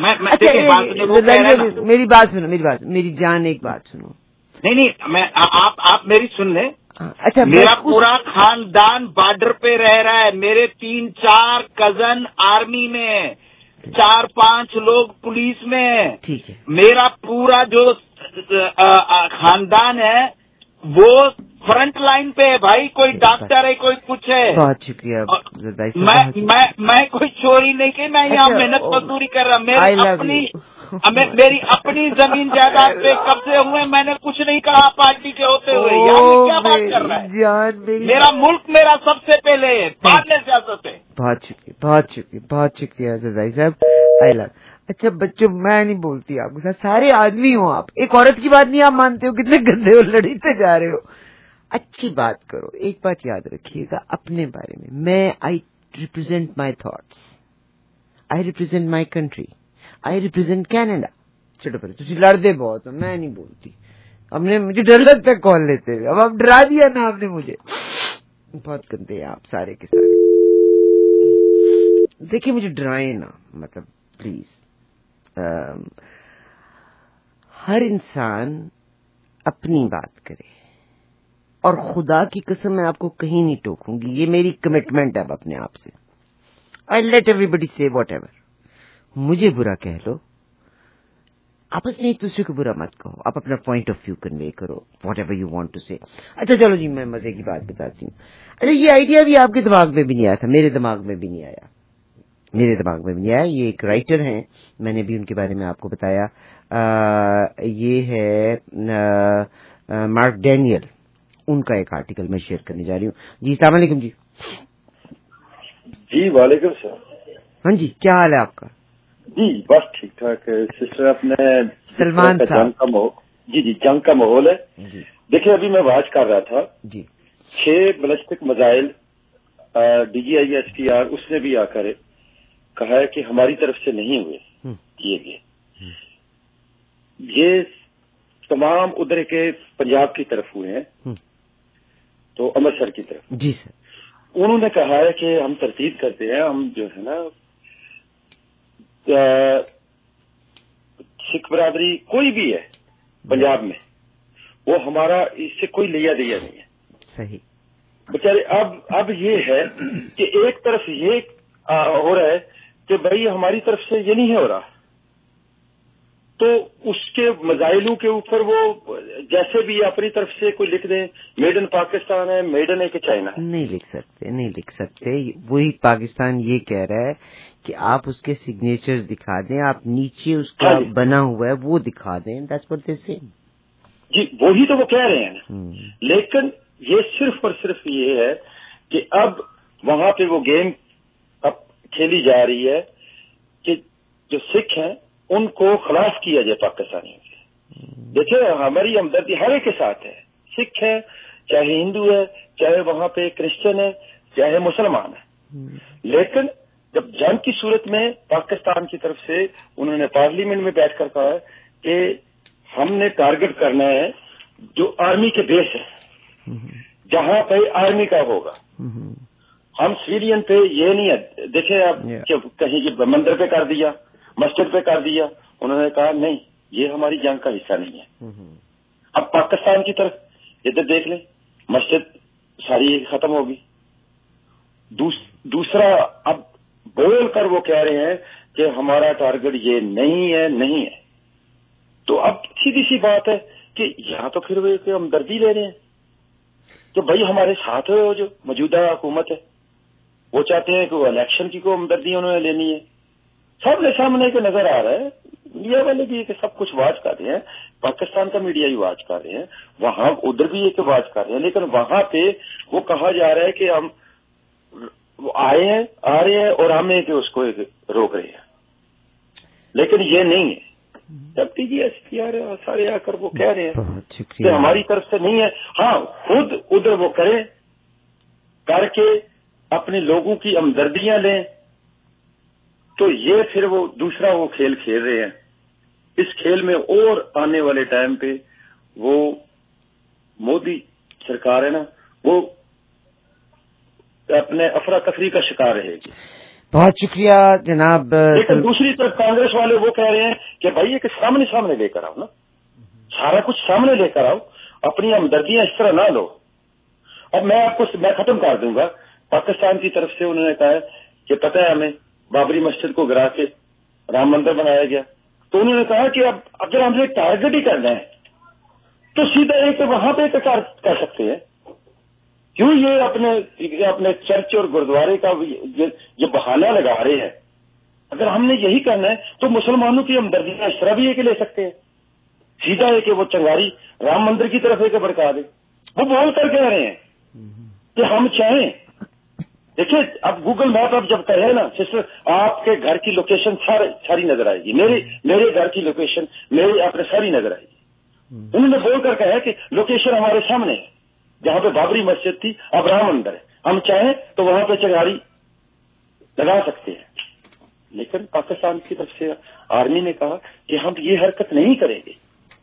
میری بات سنو, میری بات میری جان ایک بات سنو. نہیں نہیں میں آپ آپ میری سن لیں. اچھا میرا پورا خاندان بارڈر پہ رہ رہا ہے. میرے تین چار کزن آرمی میں, چار پانچ لوگ پولیس میں. ٹھیک ہے. میرا پورا جو خاندان ہے وہ فرنٹ لائن پہ ہے بھائی. کوئی ڈاکٹر ہے, کوئی کچھ ہے. بہت شکریہ. میں میں کوئی چوری نہیں کی, میں یہاں محنت مزدوری کر رہا. میری اپنی میری اپنی زمین جائیداد پہ قبضے ہوئے, میں نے کچھ نہیں کہا پارٹی کے ہوتے ہوئے. کیا بات کر رہا ہے؟ میرا ملک میرا سب سے پہلے ہے, بعد میں سیاست ہے. بہت شکریہ بہت شکریہ بہت شکریہ زردائی صاحب. آئی لو. اچھا بچوں میں نہیں بولتی آپ کے ساتھ, سارے آدمی ہوں آپ, ایک عورت کی بات نہیں آپ مانتے ہو, کتنے گندے ہو, لڑتے جا رہے ہو. اچھی بات کرو. ایک بات یاد رکھیے گا اپنے بارے میں, میں I represent my thoughts, I represent my country, I represent Canada. چھوٹو پہلے تھی لڑتے بہت ہو, میں نہیں بولتی. ہم نے مجھے ڈر لگتا ہے کال لیتے ہوئے, اب آپ ڈرا دیا نا آپ نے مجھے. بہت گندے ہیں آپ سارے کے سارے. دیکھیے مجھے ڈرائیں نا, مطلب پلیز. ہر انسان اپنی بات کرے, اور خدا کی قسم میں آپ کو کہیں نہیں ٹوکوں گی, یہ میری کمٹمنٹ ہے اب اپنے آپ سے. آئی لیٹ ایوری بڈی سے واٹ ایور. مجھے برا کہہ لو, آپس میں ایک دوسرے کو برا مت کہو, آپ اپنا پوائنٹ آف ویو کنوے کرو, whatever you want to say. اچھا چلو جی میں مزے کی بات بتاتی ہوں. اچھا یہ آئیڈیا بھی آپ کے دماغ میں بھی نہیں آیا تھا, میرے دماغ میں بھی نہیں آیا, میرے دماغ میں بھی نہیں آیا. یہ ایک رائٹر ہیں, میں نے بھی ان کے بارے میں آپ کو بتایا. یہ ہے مارک ڈینیل, ان کا ایک آرٹیکل میں شیئر کرنے جا رہی ہوں. جی السلام علیکم. جی جی وعلیکم السلام. ہاں جی کیا حال ہے آپ کا؟ جی بس ٹھیک ٹھاک ہے. سسٹر اپنے سلمان صاحب. جی جی جنگ کا ماحول ہے. جی دیکھیں ابھی میں واچ کر رہا تھا. جی چھ ballistic missile D G I S T R اس نے بھی آ کر کہا ہے کہ ہماری طرف سے نہیں ہوئے کیے گئے. یہ تمام ادھر کے پنجاب کی طرف ہوئے ہیں، تو امرتسر کی طرف. جی سر. انہوں نے کہا ہے کہ ہم ترتیب کرتے ہیں، ہم جو ہے نا سکھ برادری کوئی بھی ہے پنجاب میں، وہ ہمارا اس سے کوئی لیا دیا نہیں ہے. صحیح. بیچارے اب اب یہ ہے کہ ایک طرف یہ ہو رہا ہے کہ بھائی ہماری طرف سے یہ نہیں ہو رہا، تو اس کے مزائلوں کے اوپر وہ جیسے بھی اپنی طرف سے کوئی لکھ دیں، میڈ ان پاکستان ہے، میڈ ان ایک چائنا ہے. نہیں لکھ سکتے، نہیں لکھ سکتے. وہی پاکستان یہ کہہ رہا ہے کہ آپ اس کے سگنیچر دکھا دیں، آپ نیچے اس کا بنا ہوا ہے وہ دکھا دیں. دیٹس واٹ دے سے. جی وہی تو وہ کہہ رہے ہیں، لیکن یہ صرف اور صرف یہ ہے کہ اب وہاں پہ وہ گیم اب کھیلی جا رہی ہے کہ جو سکھ ہیں ان کو خلاف کیا جائے پاکستانیوں کے. دیکھیں ہماری ہمدردی ہر ایک کے ساتھ ہے، سکھ ہے چاہے ہندو ہے، چاہے وہاں پہ کرسچن ہے، چاہے مسلمان ہے، لیکن جب جنگ کی صورت میں پاکستان کی طرف سے انہوں نے پارلیمنٹ میں بیٹھ کر کہا کہ ہم نے ٹارگٹ کرنا ہے جو آرمی کے بیس ہے، جہاں پہ آرمی کا ہوگا، ہم سویلین پہ یہ نہیں ہے. دیکھیں آپ کہیں مندر پہ کر دیا، مسجد پہ کر دیا، انہوں نے کہا نہیں یہ ہماری جنگ کا حصہ نہیں ہے. اب پاکستان کی طرف ادھر دیکھ لیں، مسجد ساری ختم ہوگی. دوسرا اب بول کر وہ کہہ رہے ہیں کہ ہمارا ٹارگٹ یہ نہیں ہے نہیں ہے. تو اب سیدھی سی بات ہے کہ یہاں تو پھر وہ ہمدردی لے رہے ہیں کہ بھائی ہمارے ساتھ ہو جو موجودہ حکومت ہے، وہ چاہتے ہیں کہ وہ الیکشن کی کو ہمدردی انہوں نے لینی ہے. سب نے سامنے کے نظر آ رہا ہے، میڈیا والے بھی کہ سب کچھ واچ کر رہے ہیں، پاکستان کا میڈیا ہی واچ کر رہے ہیں، وہاں ادھر بھی یہ کہ واچ کر رہے ہیں، لیکن وہاں پہ وہ کہا جا رہا ہے کہ ہم آئے ہیں آ رہے ہیں اور ہمیں کہ اس کو روک رہے ہیں، لیکن یہ نہیں ہے. جب ٹی جی ایس پی آ رہے سارے آ کر وہ کہہ رہے ہیں کہ ہماری طرف سے نہیں ہے. ہاں خود ادھر وہ کریں، کر کے اپنے لوگوں کی ہمدردیاں لیں، تو یہ پھر وہ دوسرا وہ کھیل کھیل رہے ہیں. اس کھیل میں اور آنے والے ٹائم پہ وہ مودی سرکار ہے نا، وہ اپنے افراتفری کا شکار رہے گی. بہت شکریہ جناب. لیکن دوسری طرف کانگریس والے وہ کہہ رہے ہیں کہ بھائی یہ کہ سامنے سامنے لے کر آؤ نا، سارا کچھ سامنے لے کر آؤ، اپنی ہمدردیاں اس طرح نہ لو. اب میں آپ کو میں ختم کر دوں گا. پاکستان کی طرف سے انہوں نے کہا ہے کہ پتہ ہے ہمیں بابری مسجد کو گرا کے رام مندر بنایا گیا، تو انہوں نے کہا کہ اب اگر ہم نے ٹارگٹ ہی کرنا ہے تو سیدھا ایک وہاں پہ کر سکتے ہیں. کیوں یہ اپنے اپنے چرچ اور گردوارے کا یہ بہانہ لگا رہے ہیں؟ اگر ہم نے یہی کرنا ہے تو مسلمانوں کی ہمدردیاں اس طرح بھی یہ کہ لے سکتے ہیں. سیدھا ہے کہ وہ چنگاری رام مندر کی طرف ہے کہ بڑکا دے. وہ بول کر کہہ رہے ہیں کہ ہم چاہیں. دیکھیے اب گوگل میپ اب جب کہے نا سسٹر آپ کے گھر کی لوکیشن ساری نظر آئے گی، میری میرے گھر کی لوکیشن میری آپ نے ساری نظر آئے گی. انہوں نے بول کر کہا کہ لوکیشن ہمارے سامنے ہے، جہاں پہ بابری مسجد تھی اب رام مندر ہے، ہم چاہیں تو وہاں پہ چنگاری لگا سکتے ہیں. لیکن پاکستان کی طرف سے آرمی نے کہا کہ ہم یہ حرکت نہیں کریں گے،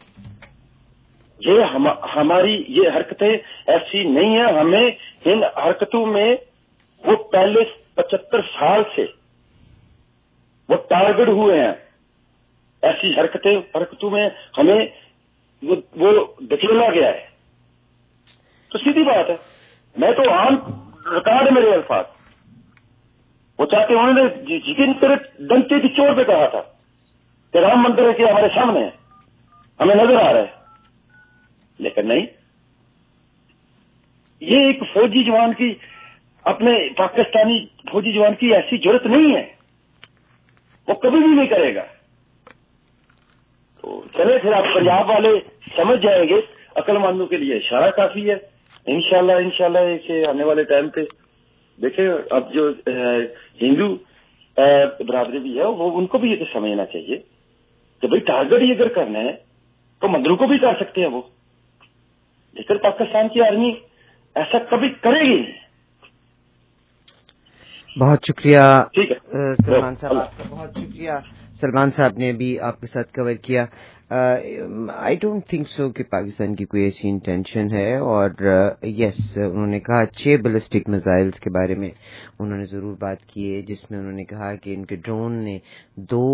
یہ ہم, ہماری یہ حرکتیں ایسی نہیں ہیں. ہمیں ان حرکتوں میں وہ پہلے پچہتر سال سے وہ ٹارگٹ ہوئے ہیں، ایسی حرکتیں حرکتوں میں ہمیں وہ دکھیلا گیا ہے. تو سیدھی بات ہے، میں تو عام ریکارڈ میرے الفاظ، وہ چاہتے انہوں نے جگن پر ڈنکے کی چوٹ پہ کہا تھا کہ رام مندر ہے کہ ہمارے سامنے ہے، ہمیں نظر آ رہا ہے، لیکن نہیں. یہ ایک فوجی جوان کی اپنے پاکستانی فوجی جوان کی ایسی ضرورت نہیں ہے، وہ کبھی بھی نہیں کرے گا. تو چلے پھر آپ پنجاب والے سمجھ جائیں گے، عقل مندوں کے لیے اشارہ کافی ہے. انشاءاللہ انشاءاللہ کہ آنے والے ٹائم پہ دیکھیں اب جو ہندو برادری بھی ہے وہ ان کو بھی یہ سمجھنا چاہیے کہ بھائی ٹارگٹ ہی اگر کرنا ہے تو مندروں کو بھی کر سکتے ہیں وہ، لیکن پاکستان کی آرمی ایسا کبھی کرے گی نہیں. بہت شکریہ ٹھیک ہے سلمان صاحب، آپ کا بہت شکریہ. سلمان صاحب نے بھی آپ کے ساتھ کور کیا. آئی ڈونٹ تھنک سو کہ پاکستان کی کوئی ایسی انٹینشن ہے. اور یس انہوں نے کہا چھ بیلسٹک میزائلز کے بارے میں انہوں نے ضرور بات کی ہے, جس میں انہوں نے کہا کہ ان کے ڈرون نے دو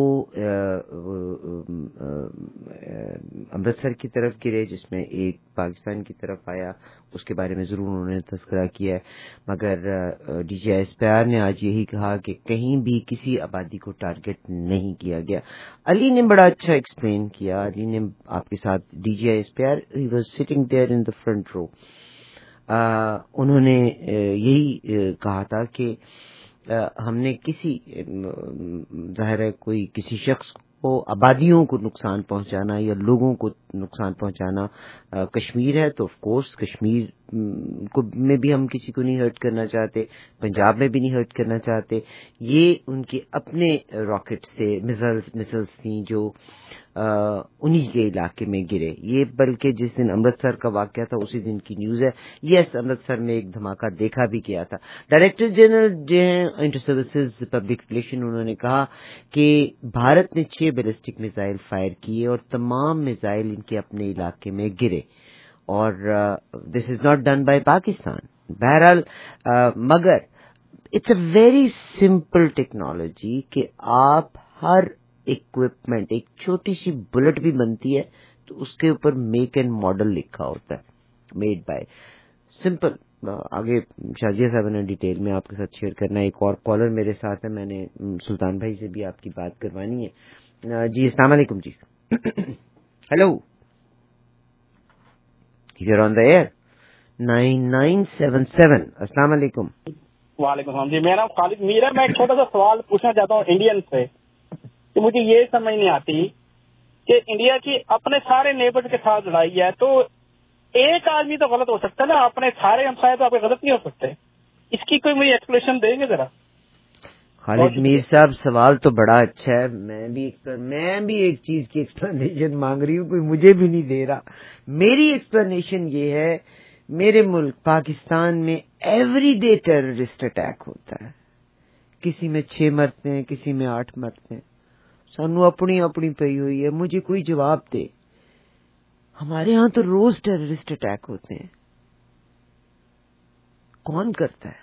امرتسر کی طرف گرے, جس میں ایک پاکستان کی طرف آیا, اس کے بارے میں ضرور انہوں نے تذکرہ کیا ہے. مگر D G I S P R نے آج یہی کہا کہ کہیں بھی کسی آبادی کو ٹارگٹ نہیں کیا گیا. علی نے بڑا اچھا ایکسپلین کیا, علی نے آپ کے ساتھ D G I S P R he was sitting there in the front row. انہوں نے یہی کہا تھا کہ ہم نے کسی ظاہر ہے کوئی کسی شخص کو آبادیوں کو نقصان پہنچانا یا لوگوں کو نقصان پہنچانا کشمیر ہے تو آف کورس کشمیر کو میں بھی ہم کسی کو نہیں ہرٹ کرنا چاہتے, پنجاب میں بھی نہیں ہرٹ کرنا چاہتے. یہ ان کے اپنے راکٹ سے میزائلز میزائلز تھیں جو انہی کے علاقے میں گرے. یہ بلکہ جس دن امرتسر کا واقعہ تھا اسی دن کی نیوز ہے. یس امرتسر میں ایک دھماکہ دیکھا بھی گیا تھا. ڈائریکٹر جنرل جو ہیں انٹر سروسز پبلک ریلیشن, انہوں نے کہا کہ بھارت نے چھ بیلسٹک میزائل فائر کیے اور تمام میزائل ان کے اپنے علاقے میں گرے, اور this is not done by Pakistan. بہرحال مگر it's a very simple technology کہ آپ ہر اکوپمنٹ, ایک چھوٹی سی بلٹ بھی بنتی ہے تو اس کے اوپر میک اینڈ ماڈل لکھا ہوتا ہے, میڈ بائی. سمپل. آگے شازیہ صاحب نے ڈیٹیل میں آپ کے ساتھ شیئر کرنا ہے. ایک اور کالر میرے ساتھ ہے, میں نے سلطان بھائی سے بھی آپ کی بات کروانی ہے. جی السلام علیکم. جی hello, you are on the air. Nine nine seven seven. السلام علیکم. وعلیکم السلام. جی میرا نام خالد میر ہے. میں ایک چھوٹا سا سوال پوچھنا چاہتا ہوں انڈین سے کہ مجھے یہ سمجھ نہیں آتی کہ انڈیا کی اپنے سارے نیبر کے ساتھ لڑائی ہے تو ایک آدمی تو غلط ہو سکتا ہے نا, اپنے سارے ہمسائے تو آپ کے غلط نہیں ہو سکتے. اس کی کوئی مجھے ایکسپلیشن دیں گے ذرا؟ خالد میر صاحب سوال تو بڑا اچھا ہے. میں بھی میں بھی ایک چیز کی ایکسپلینیشن مانگ رہی ہوں, کوئی مجھے بھی نہیں دے رہا. میری ایکسپلینیشن یہ ہے, میرے ملک پاکستان میں ایوری ڈے ٹیررسٹ اٹیک ہوتا ہے. کسی میں چھ مرتے ہیں, کسی میں آٹھ مرتے ہیں. سانو اپنی اپنی پئی ہوئی ہے. مجھے کوئی جواب دے. ہمارے ہاں تو روز ٹیررسٹ اٹیک ہوتے ہیں. کون کرتا ہے؟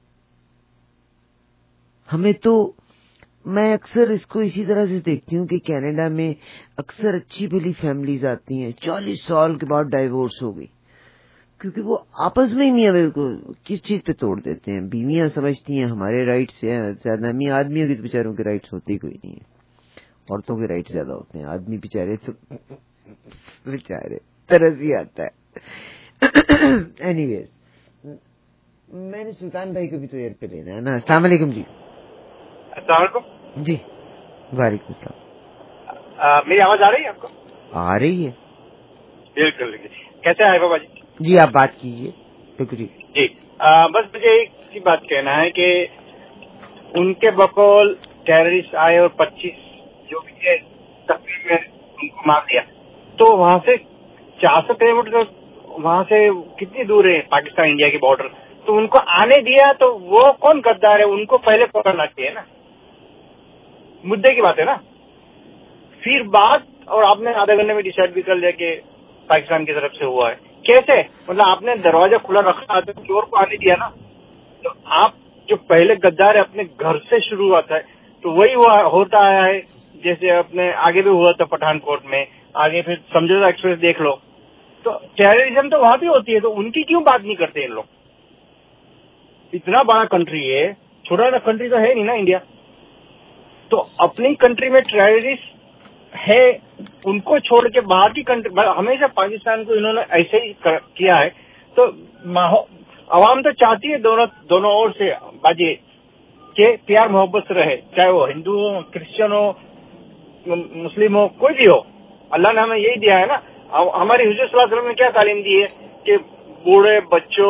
ہمیں تو میں اکثر اس کو اسی طرح سے دیکھتی ہوں کہ کینیڈا میں اکثر اچھی بھلی فیملیز آتی ہیں, چالیس سال کے بعد ڈائیورس ہو گئی کیونکہ وہ آپس میں ہی میاں بیوی کو کس چیز پہ توڑ دیتے ہیں. بیویاں سمجھتی ہیں ہمارے رائٹس ہیں زیادہ. ہمیں آدمیوں کے بیچاروں کے رائٹس ہوتے ہی کوئی نہیں ہے, عورتوں کے رائٹس زیادہ ہوتے ہیں. آدمی بیچارے تو بیچارے طرز ہی آتا ہے. اینی ویز میں نے سلطان بھائی کو بھی تو ایئر پہ لینا ہے نا. السلام علیکم. جی السلام علیکم. جی وعلیکم السلام. میری آواز آ رہی ہے آپ کو؟ آ رہی ہے بالکل. کیسے آئے بابا جی؟ جی آپ بات کیجیے. شکریہ. جی بس مجھے ایک سی بات کہنا ہے کہ ان کے بقول ٹیررسٹ آئے اور پچیس جو بھی تقریب میں ان کو مار دیا, تو وہاں سے چار سو کلو میٹر وہاں سے کتنی دور ہے پاکستان انڈیا کی بارڈر, تو ان کو آنے دیا تو وہ کون غدار ہے؟ ان کو پہلے پکڑنا چاہیے نا, مدعے کی بات ہے نا. پھر بات اور آپ نے آدھے گھنٹے میں ڈیسائڈ بھی کر لیا کہ پاکستان کی طرف سے ہوا ہے. کیسے؟ مطلب آپ نے دروازہ کھلا رکھا تو چور کو آنے دیا نا. تو آپ جو پہلے غدار ہے اپنے گھر سے شروع ہوتا ہے, تو وہی ہوتا آیا ہے. جیسے اپنے آگے بھی ہوا تھا پٹھان کوٹ میں, آگے پھر سمجھوتا ایکسپریس دیکھ لو. تو ٹیررزم تو وہاں بھی ہوتی ہے, تو ان کی کیوں بات نہیں کرتے ان لوگ؟ اتنا بڑا کنٹری ہے, چھوٹا نا کنٹری تو ہے نہیں نا انڈیا. تو اپنی کنٹری میں ٹیررسٹ ہے, ان کو چھوڑ کے باہر کی کنٹری, ہمیشہ پاکستان کو انہوں نے ایسے ہی کیا ہے. تو عوام تو چاہتی ہے دونوں دونوں اور سے باجی کہ پیار محبت سے رہے, چاہے وہ ہندو ہو, کرسچن ہو, مسلم ہو, کوئی بھی ہو. اللہ نے ہمیں یہی دیا ہے نا. ہماری حضور صلی اللہ علیہ وسلم نے کیا تعلیم دی ہے کہ بوڑھے بچوں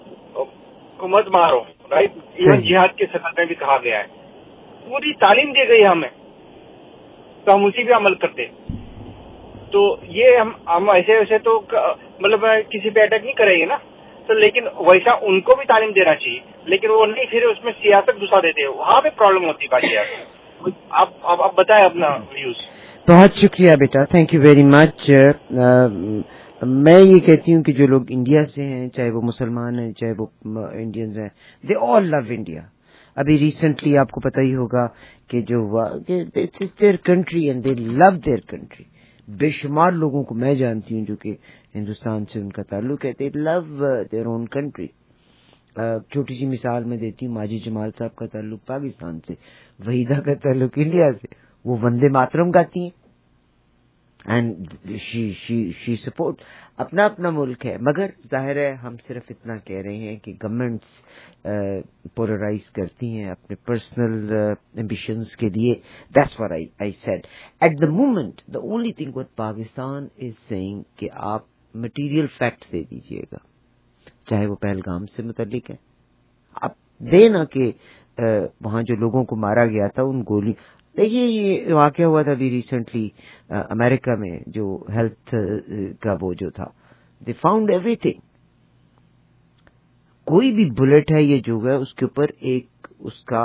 کو مت مارو, رائٹ. ایون جہاد کے سفر میں بھی کہا گیا ہے. پوری تعلیم دی گئی ہمیں, تو ہم اسی پہ عمل کرتے. تو یہ ہم ہم ایسے ویسے تو مطلب کسی پہ اٹیک نہیں کریں گے نا. تو لیکن ویسا ان کو بھی تعلیم دینا چاہیے, لیکن وہ نہیں پھر اس میں سیاست گھسا دیتے, وہاں پہ پرابلم ہوتی ہے. باقی آپ آپ بتائیں اپنا ویوز. بہت شکریہ بیٹا, تھینک یو ویری مچ. میں یہ کہتی ہوں کہ جو لوگ انڈیا سے ہیں, چاہے وہ مسلمان ہیں چاہے وہ انڈینز ہیں, دے آل لو انڈیا. ابھی ریسنٹلی آپ کو پتہ ہی ہوگا کہ جو ہوا کہ it's their country and they love their country. بے شمار لوگوں کو میں جانتی ہوں جو کہ ہندوستان سے ان کا تعلق ہے, دے لو دیئر اون کنٹری. چھوٹی سی مثال میں دیتی ہوں, ماجد جمال صاحب کا تعلق پاکستان سے, وحیدہ کا تعلق انڈیا سے. وہ وندے ماترم گاتی ہیں and she she she support. اپنا اپنا ملک ہے, مگر ظاہر ہے ہم صرف اتنا کہہ رہے ہیں کہ گورنمنٹس پولرائز کرتی ہیں اپنے پرسنل ایمبیشنز کے لیے. That's what I I said. At the moment the only thing with Pakistan is seeing کہ آپ مٹیریل فیکٹس دے دیجیے گا, چاہے وہ پہلگام سے متعلق ہے. آپ دینا کہ وہاں جو لوگوں کو مارا گیا تھا ان گولی. دیکھیے یہ واقعہ ہوا تھا ابھی ریسنٹلی امریکہ میں, جو ہیلتھ کا وہ جو تھا, دے فاؤنڈ ایوری تھنگ. کوئی بھی بلٹ ہے یہ جو ہے اس کے اوپر ایک اس کا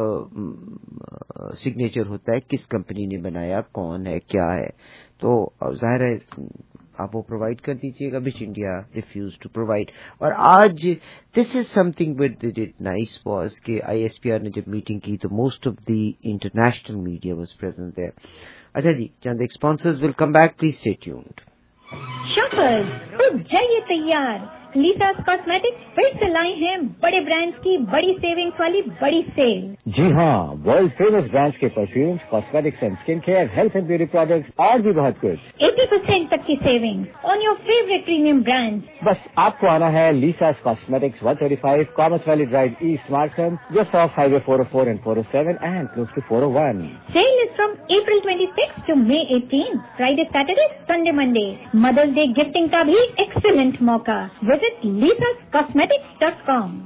سگنیچر ہوتا ہے, کس کمپنی نے بنایا, کون ہے, کیا ہے. تو ظاہر ہے آپ وہ پرووائڈ کر دیجیے گا, which India refuse to provide. اور آج this is something what did it nice was کہ آئی ایس پی آر نے جب میٹنگ کی تو most of the international media was present there. اچھا جی, چند ایک sponsors will come back, please stay tuned. Shoppers تو جائیے تیار, لیساز کاسمیٹکس پھر سے لائی ہیں بڑے برانڈز کی بڑی سیونگز والی بڑی سیل. جی ہاں, ورلڈ فیمس برانڈز کے perfumes, cosmetics and skin care, health and beauty products اور بھی بہت کچھ. ایٹی پرسینٹ تک کی saving on your favourite premium brands. بس آپ کو آنا ہے Lisa's cosmetics, one thirty five commerce valley drive east, Markham, just off highway four O four and four O seven and close to four O one. Sale is from April twenty six to May eighteen, Friday, Saturday, Sunday, Monday. Mother's Day gifting کا بھی excellent موقع. Visit Lisa's cosmetics dot com.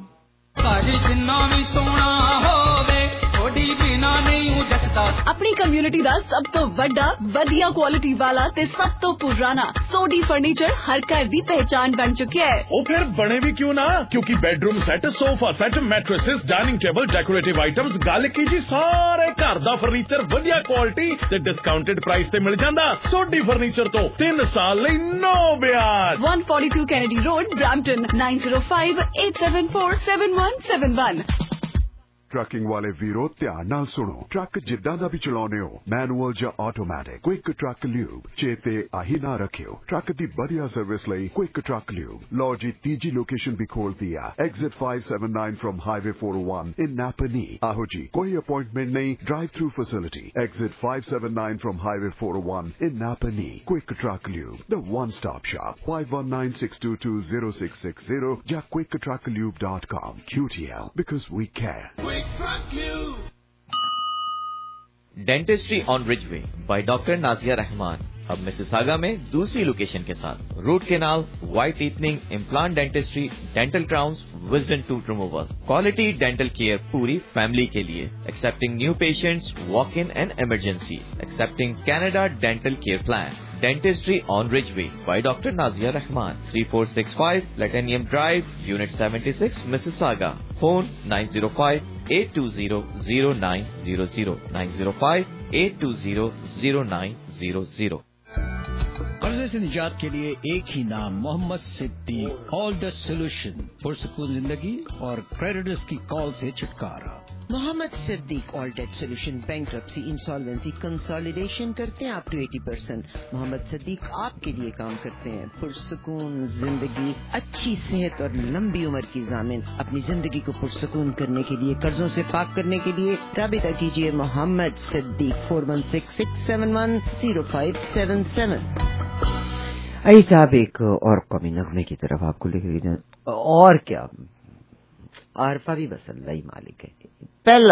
اپنی community دا سب تو بڑا بدیا quality والا تے سب تو پرانا سوڈی فرنیچر ہر گھر دی پہچان بن چکے ہے. وہ پھر بنے بھی کیوں نہ, کیونکہ bedroom set, sofa set, mattresses, dining table, decorative items, گل کی جی سارے گھر دا فرنیچر ودیا کوالٹی تے ڈسکاؤنٹڈ پرائس تے مل جاندا. سوڈی فرنیچر تو تین سال لئی نو بیاج. One forty two Kennedy road, Brampton, nine zero five eight seven four seven one seven one. Trucking والے ویرو دھیان نال سنو, ٹرک جداں دا بھی چلاؤنے ہو, مینوئل یا آٹومیٹک, کوئک ٹرک لیوب چیتے آہی نہ رکھیو. ٹرک دی بدیا سروس لئی کوئک ٹرک لیوب. لو جی تیجی لوکیشن بھی کھول دیا, exit five seven nine from highway four O one in Napanee. آہو جی کوئی اپوائنٹمنٹ نہیں, drive through facility. Exit five seven nine from highway four O one in Napanee. Quick truck lube, the one stop shop. Five one nine six two two zero six six zero یا quick truck lube dot com. Q T L, because we care. Dentistry on Ridgeway by doctor Nazia Rahman, اب Mississauga میں دوسری location کے ساتھ. Root canal, white whitening, implant dentistry, dental crowns, wisdom tooth removal. Quality dental care پوری family کے لیے. Accepting new patients, walk in and emergency. Accepting Canada dental care plan. Dentistry on Ridgeway by doctor Nazia Rahman, three four six five platinum drive, unit seventy six, Mississauga. Phone nine zero five eight two zero zero nine zero zero, nine zero five eight two zero zero nine zero zero. قرضے سے نجات کے لیے ایک ہی نام, محمد صدیق. آل the solution, پرسکون زندگی اور کریڈٹرز کی کال سے چھٹکارا. Muhammad Siddique all debt solution, bankruptcy, insolvency, consolidation کرتے ہیں up to eighty percent. Muhammad Siddique آپ کے لیے کام کرتے ہیں. پرسکون زندگی, اچھی صحت اور لمبی عمر کی ضامن. اپنی زندگی کو پرسکون کرنے کے لیے, قرضوں سے پاک کرنے کے لیے رابطہ کیجیے Muhammad Siddique, four one six six seven one zero five seven seven. ائی صاحب ایک اور قومی نغمے کی طرف آپ کو لے کے جائیں. اور کیا, عارفہ بھی بس اللہ ہی مالک ہے. پہلا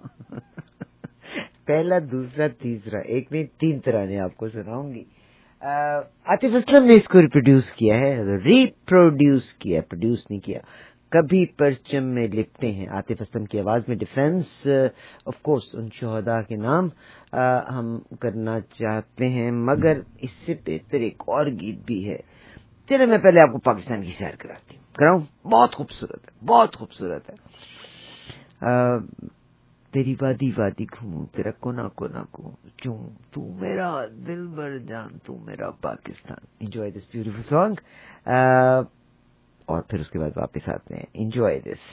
پہلا دوسرا تیسرا, ایک نہیں تین طرح نے آپ کو سناؤں گی. عاطف اسلم نے اس کو ریپروڈیوس کیا ہے, ریپروڈیوس کیا, پروڈیوس نہیں کیا. کبھی پرچم میں لپٹے ہیں, عاطف اسلم کی آواز میں. ڈیفینس آف کورس ان شہداء کے نام ہم کرنا چاہتے ہیں, مگر اس سے بہتر ایک اور گیت بھی ہے. چلے میں پہلے آپ کو پاکستان کی سیر کراتی ہوں, کراؤں. بہت خوبصورت ہے, بہت خوبصورت ہے. تیری وادی وادی گھوموں تیرا کونا کونا کو چوں تو میرا دل بر جان تو میرا Pakistan. Enjoy this beautiful song اور پھر اس کے بعد واپس آتے ہیں. Enjoy this.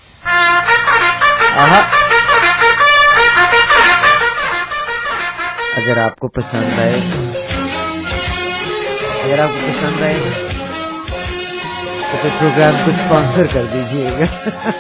اگر آپ کو پسند آئے اگر آپ کو پسند آئے تو پھر پروگرام کو اسپانسر کر دیجیے گا.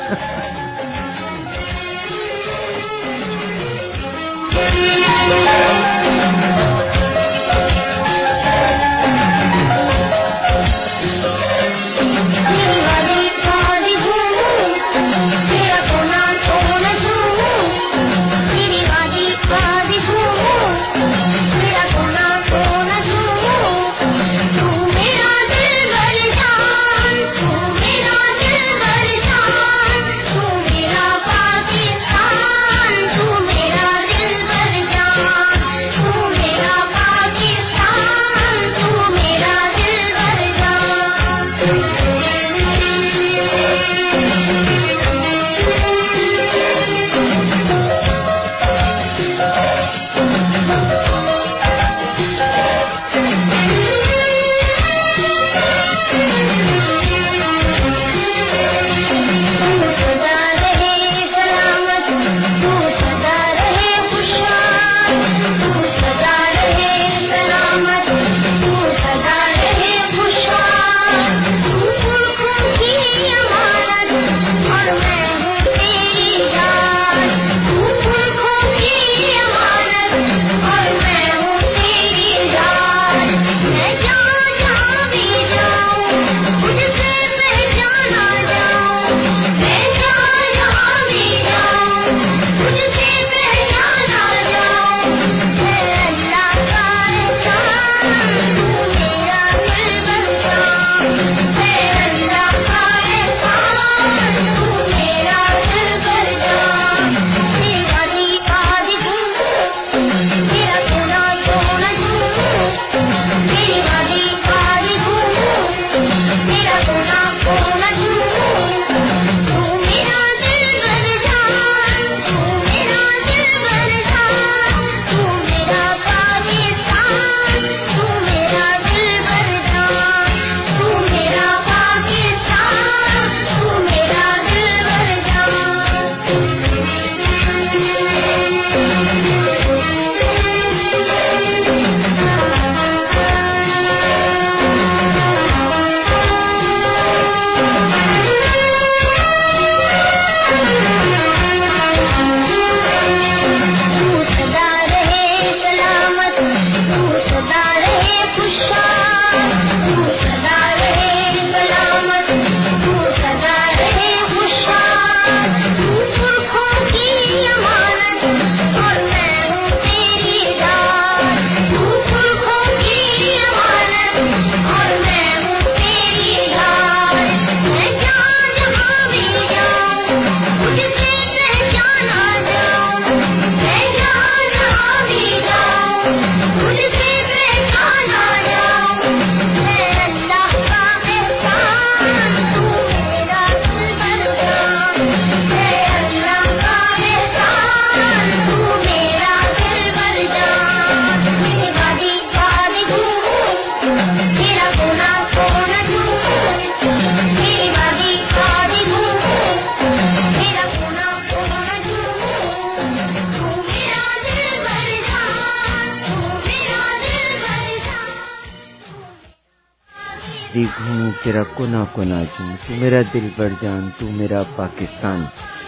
تیرا کونا کونا چوں تو میرا دل بر جان تو میرا پاکستان.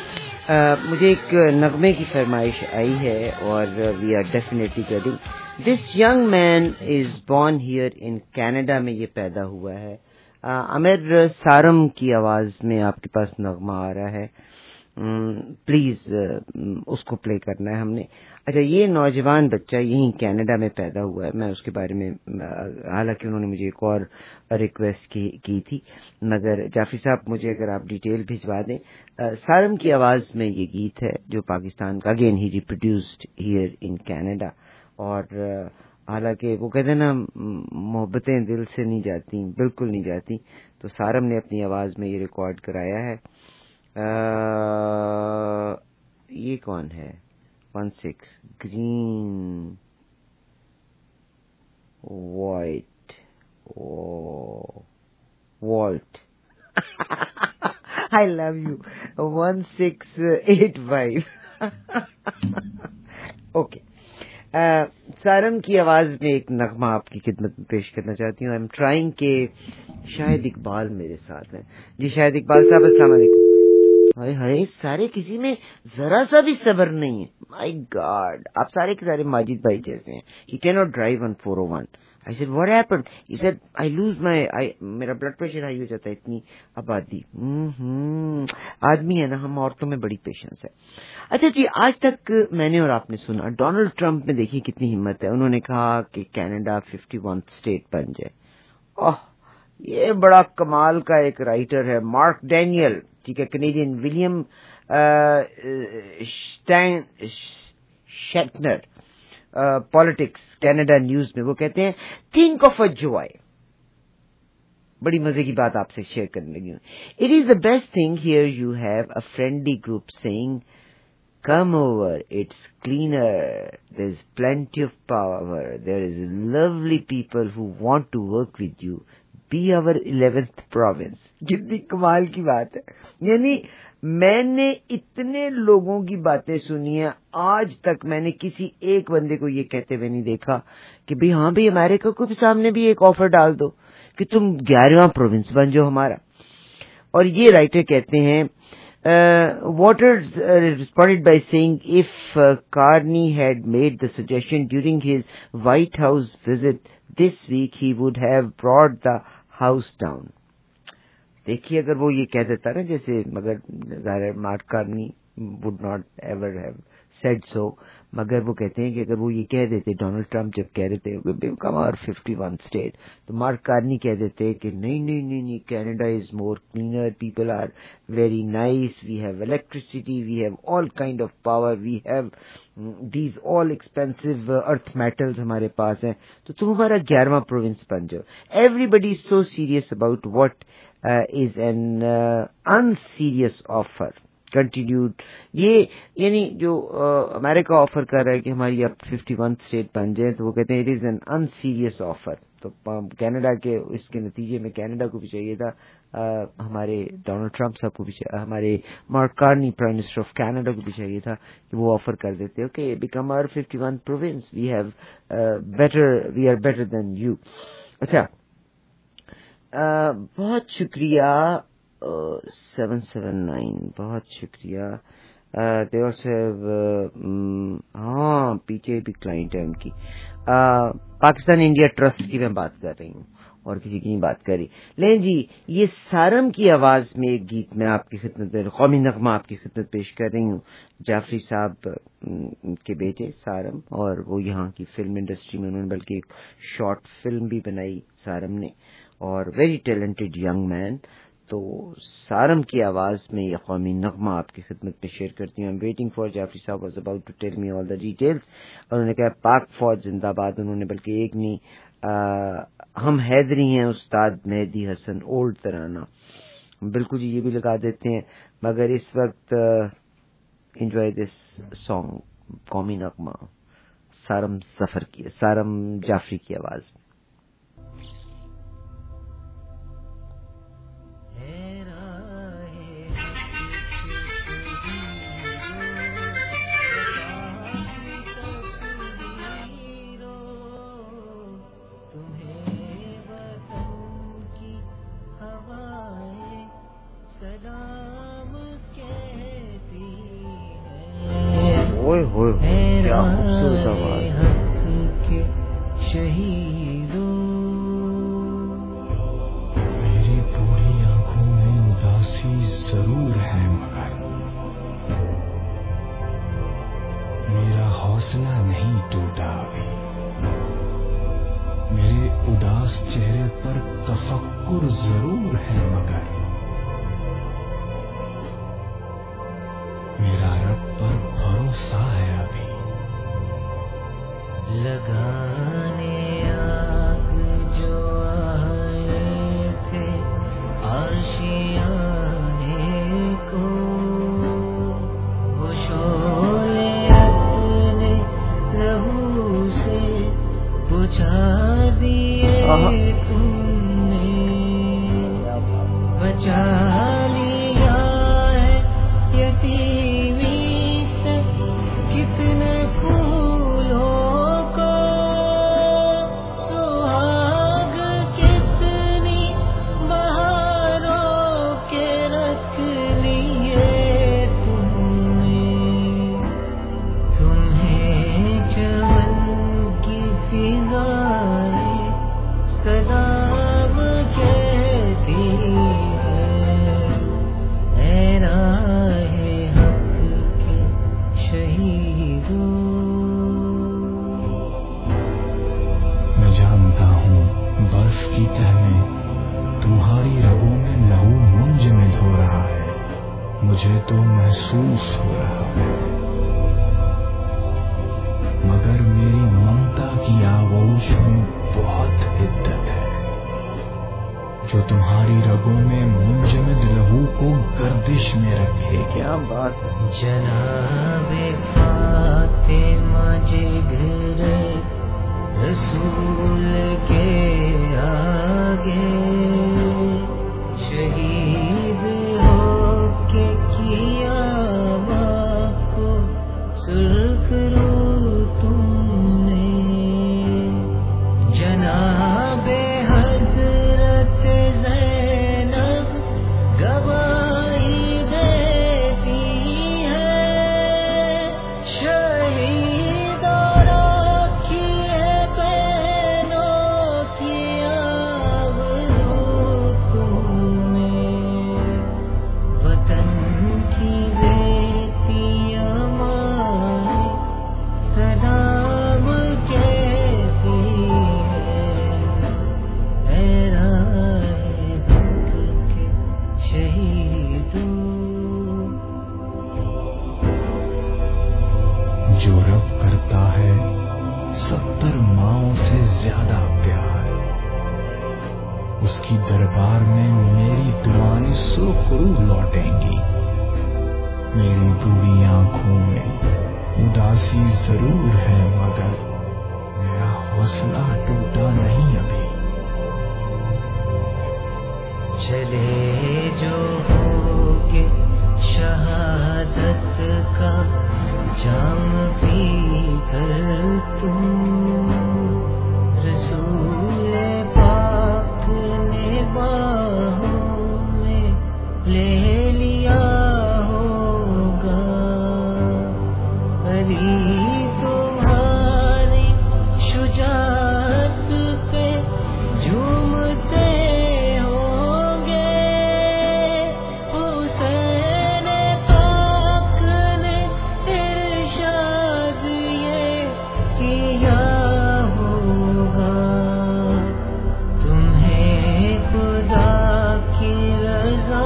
مجھے ایک نغمے کی فرمائش آئی ہے اور we are definitely getting this young man is born here in Canada میں یہ پیدا ہوا ہے. عامر سارم کی آواز میں آپ کے پاس نغمہ آ رہا ہے, پلیز اس کو پلے کرنا ہے ہم نے. اچھا, یہ نوجوان بچہ یہیں کینیڈا میں پیدا ہوا ہے. میں اس کے بارے میں, حالانکہ انہوں نے مجھے ایک اور ریکویسٹ کی, کی تھی, مگر جعفری صاحب مجھے اگر آپ ڈیٹیل بھجوا دیں. سارم کی آواز میں یہ گیت ہے جو پاکستان کا, again he reproduced here in Canada. اور حالانکہ وہ کہتے ہیں نا محبتیں دل سے نہیں جاتی, بالکل نہیں جاتی, تو سارم نے اپنی آواز میں یہ ریکارڈ کرایا ہے. آ, یہ کون ہے؟ One six green white vault I love you one six eight five okay सारम की आवाज में एक नगमा आपकी खिदमत में पेश करना चाहती हूँ। आई एम ट्राइंग के शायद इकबाल मेरे साथ हैं। जी शायद इकबाल साहब अस्सलाम वालेकुम। हाय हाय सारे किसी में जरा सा भी सब्र नहीं है। माय गॉड आप सारे के सारे माजिद भाई जैसे हैं। He can not drive on four O one. I said what happened? He said I lose my I मेरा ब्लड प्रेशर हाई हो जाता है इतनी आबादी। हम्म आदमी है ना, हम औरतों में बड़ी पेशेंस है। अच्छा जी आज तक मैंने और आपने सुना डोनाल्ड ट्रंप में देखिए कितनी हिम्मत है। उन्होंने कहा कि कनाडा फिफ्टी वन स्टेट बन जाए। ओह ये बड़ा कमाल का एक राइटर है मार्क डैनियल, ठीक है, Canadian. William Shatner politics Canada news में वो कहते हैं थिंक ऑफ अ जॉय। बड़ी मजे की बात आपसे शेयर करने लगी हूँ। It is the best thing here you have a friendly group saying come over, it's cleaner, there's plenty of power, there is lovely people who want to work with you, be our eleventh province। कितनी कमाल की बात है। यानी मैंने इतने लोगों की बातें सुनी है, आज तक मैंने किसी एक बंदे को ये कहते हुए नहीं देखा कि भाई हाँ भाई अमेरिका को भी सामने भी एक ऑफर डाल दो कि तुम ग्यारहवां प्रोविंस बन जाओ हमारा। और ये राइटर कहते हैं Uh, Waters uh, responded by saying if uh, Carney had made the suggestion during his White House visit this week, he would have brought the house down. देखिए अगर वो ये कह देता ना जैसे, मगर ज़ाहिर Mark Carney would not ever have said so, मगर वो कहते हैं कि अगर वो ये कह देते डोनाल्ड ट्रंप जब कह देते become our fifty one state, तो मार्क कार्नी कह देते कि नहीं नहीं नहीं नहीं Canada is more cleaner, people are very nice, we have electricity, we have all kind of power, we have these all expensive earth metals हमारे पास हैं, तो तुम हमारा ग्यारहवां प्रोविंस बन जाओ। Everybody is so serious about what is an unserious offer continued. ये यानी जो अमेरिका uh, ऑफर कर रहा है कि हमारी अब फिफ्टी वन स्टेट बन जाए, तो वो कहते हैं it is an unserious offer. तो कनाडा के इसके नतीजे में कनाडा को भी चाहिए था, uh, हमारे डोनाल्ड ट्रंप साहब को भी, हमारे Mark Carney prime minister of Canada को भी चाहिए था कि वो ऑफर कर देते okay become our fifty one province, we have better, we are better than you. अच्छा uh, बहुत शुक्रिया सेवन सेवन नाइन, बहुत शुक्रिया। देवर से हाँ पीछे भी क्लाइंट है उनकी। uh, पाकिस्तान इंडिया ट्रस्ट की मैं बात कर रही हूँ और किसी की नहीं बात करी। लेकिन जी ये सारम की आवाज में एक गीत मैं आपकी खिदमत में, कौमी नगमा आपकी खिदमत पेश कर रही हूँ। जाफरी साहब के बेटे सारम, और वो यहाँ की फिल्म इंडस्ट्री में उन्होंने बल्कि एक शॉर्ट फिल्म भी बनाई सारम ने, और वेरी टैलेंटेड यंग मैन। तो सारम की आवाज में ये कौमी नगमा आपकी खिदमत में शेयर करती हूँ। I am waiting for Jafri साहब was about to tell me all the details. उन्होंने कहा पाक फौज जिंदाबाद। उन्होंने बल्कि एक नहीं आ, हम हैदरी हैं उस्ताद मेहदी हसन ओल्ड तराना, बिल्कुल जी ये भी लगा देते हैं। मगर इस वक्त एंजॉय दिस सॉन्ग कौमी नगमा सारम सफर की, सारम जाफरी की आवाज। ओए होए क्या खूबसूरत आवाज। शहीदों मेरी बूढ़ी आंखों में उदासी जरूर है, मगर मेरा हौसला नहीं टूटा अभी। मेरे उदास चेहरे पर तफक्कुर जरूर है, मगर मेरा रब पर भरोसा है अभी। लगाने आग जो आए थे आशियाने को, वो शोले मुझे तो महसूस हो रहा है, मगर मेरी ममता की आगोश में बहुत हिद्दत है जो तुम्हारी रगों में मुंजमद लहू को गर्दिश में रखे। क्या बात है। जनाबे फातिमा जिगर रसूल के आगे शहीद होके किया बाको सुर्ख रू तुमने। जनाबे हजरत ज़ैनब गवाही देती है, शहीद और राखिए बहनों की आबरू तुमने। वतन की बेटियां माए सलाम कहती है, ऐ राहे हक के शहीदों। जो रब करता है सत्तर माओं से ज्यादा प्यार, उसकी दरबार में मेरी दुआएं सुरखरू लौटेंगी। मेरी बूढ़ी आंखों में उदासी जरूर है, मगर मेरा हौसला टूटा नहीं अभी। चले जो होगे शहादत का जाम पी कर तुम, रसूल पाक ने बाहों में ले लिया होगा। अली तुम्हारी शुजाअत पे झूमते होंगे, हुसैन पाक ने इरशाद ये किया होगा। तुम्हें खुदा की रज़ा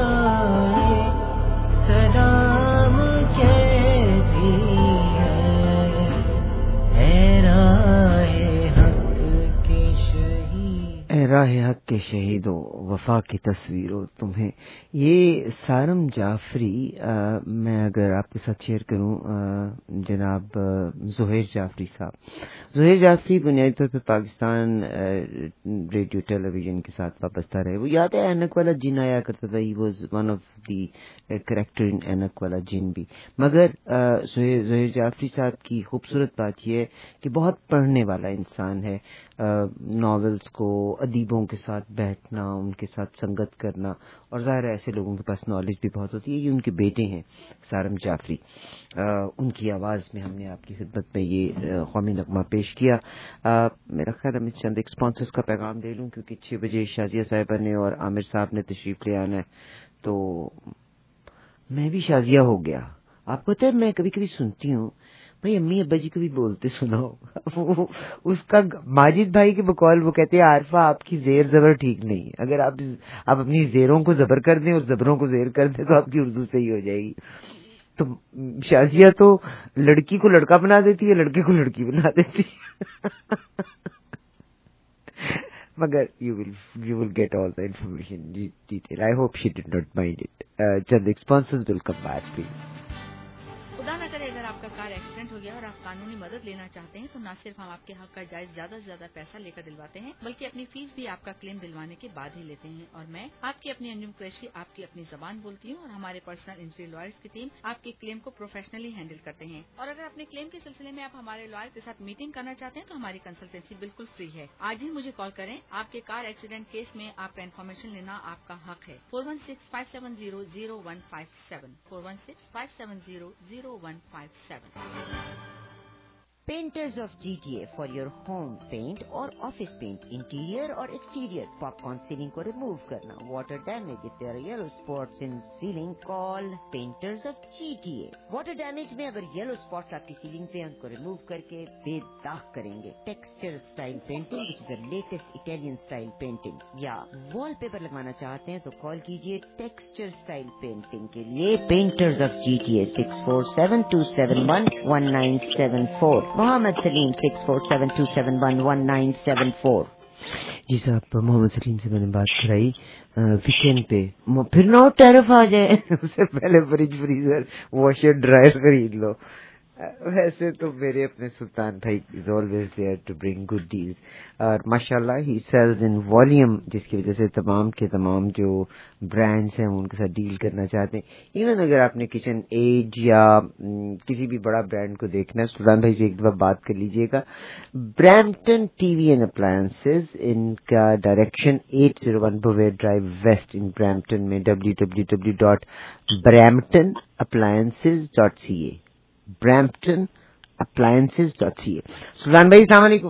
सलाम कहती है, ऐ राहे हक के शहीद। ऐ राहे हक के शहीदों, वफा की तस्वीरों तुम्हें। ये सारम जाफरी, आ, मैं अगर आपके साथ शेयर करूं, आ, जनाब ज़ुहैर जाफरी साहब। ज़ुहैर जाफरी बुनियादी तौर पर पाकिस्तान रेडियो टेलीविजन के साथ वाबस्ता रहे। वो याद है ऐनक वाला जिन आया करता था, he was one of the character in Ainak Wala जिन भी। मगर ज़ुहैर जाफरी साहब की खूबसूरत बात यह है कि बहुत पढ़ने वाला इंसान है। नॉवेल्स को, अदीबों के साथ बैठना, उनके साथ संगत करना, और ज़ाहिर है ऐसे लोगों के पास नॉलेज भी बहुत होती है। ये उनके बेटे हैं सारम जाफरी, आ, उनकी आवाज़ में हमने आपकी खिदमत में ये कौमी नगमा पेश किया। आ, मेरा ख्याल है चंद एक स्पॉन्सर्स का पैगाम दे लूँ, क्योंकि छः बजे शाजिया साहिबा ने और आमिर साहब ने तशरीफ ले आना है, तो मैं भी शाजिया हो गया। आपको पता है, मैं कभी कभी सुनती हूँ भाई अम्मी अब्बा जी को भी बोलते सुनाओ। वो उसका माजिद भाई के बकौल वो कहते हैं, आरफा आपकी जेर जबर ठीक नहीं, अगर आप आप अपनी जेरों को जबर कर दें और जबरों को जेर कर दें तो आपकी उर्दू सही हो जाएगी। तो शाजिया तो लड़की को लड़का बना देती है, लड़के को लड़की बना देती है। मगर you will you will get all the information detail. I hope she did not mind it. चंद sponsors will come back please. खुदा न करे अगर आपका कार एक्सीडेंट हो गया और आप कानूनी मदद लेना चाहते हैं, तो न सिर्फ हम आपके हक का जायज ज्यादा से ज्यादा पैसा लेकर दिलवाते हैं, बल्कि अपनी फीस भी आपका क्लेम दिलवाने के बाद ही लेते हैं। और मैं आपकी अपनी अंजुम कुरैशी आपकी अपनी जबान बोलती हूँ, और हमारे पर्सनल इंजरी लॉयर्स की टीम आपके क्लेम को प्रोफेशनली हैंडल करते हैं। और अगर अपने क्लेम के सिलसिले में आप हमारे लॉयर के साथ मीटिंग करना चाहते हैं, तो हमारी कंसल्टेंसी बिल्कुल फ्री है। आज ही मुझे कॉल करें। आपके कार एक्सीडेंट केस में आपका इन्फॉर्मेशन लेना आपका हक है। Four one six five seven zero zero one five seven four one six five seven zero zero one five seven. Painters of G T A for your home paint or office paint, interior or exterior. Popcorn ceiling को remove करना, water damage, if there are yellow spots in ceiling, call Painters of G T A. Water damage में अगर yellow spots आपकी ceiling पे उनको remove करके बेदाग करेंगे. Texture style painting, which is the latest Italian style painting. या wallpaper लगवाना चाहते हैं तो call कीजिए Texture style painting के लिए Painters of G T A six four seven two seven one one nine seven four. Mohammad Salim six four seven two seven one one nine seven four. जी साहब, मोहम्मद सलीम से मैंने बात कराई वीकेंड पे, फिर ना टैरिफ आ जाए उससे पहले फ्रिज फ्रीजर वॉशर ड्रायर खरीद लो. वैसे तो मेरे अपने सुल्तान भाई is always there to bring good deals और माशाल्लाह ही सेल्स इन वॉल्यूम, जिसकी वजह से तमाम के तमाम जो ब्रांड्स हैं उनके साथ डील करना चाहते हैं. इवन अगर आपने किचन एज या किसी भी बड़ा ब्रांड को देखना है, सुल्तान भाई से एक दफा बात कर लीजिएगा. ब्रैम्पटन टीवी एंड अप्लायंसेज, इनका direction eight zero one Bovaird drive west in Brampton में W W W dot Brampton appliances dot C A. Brampton appliances dot C A. Sultan भाई अस्सलाम वालेकुम.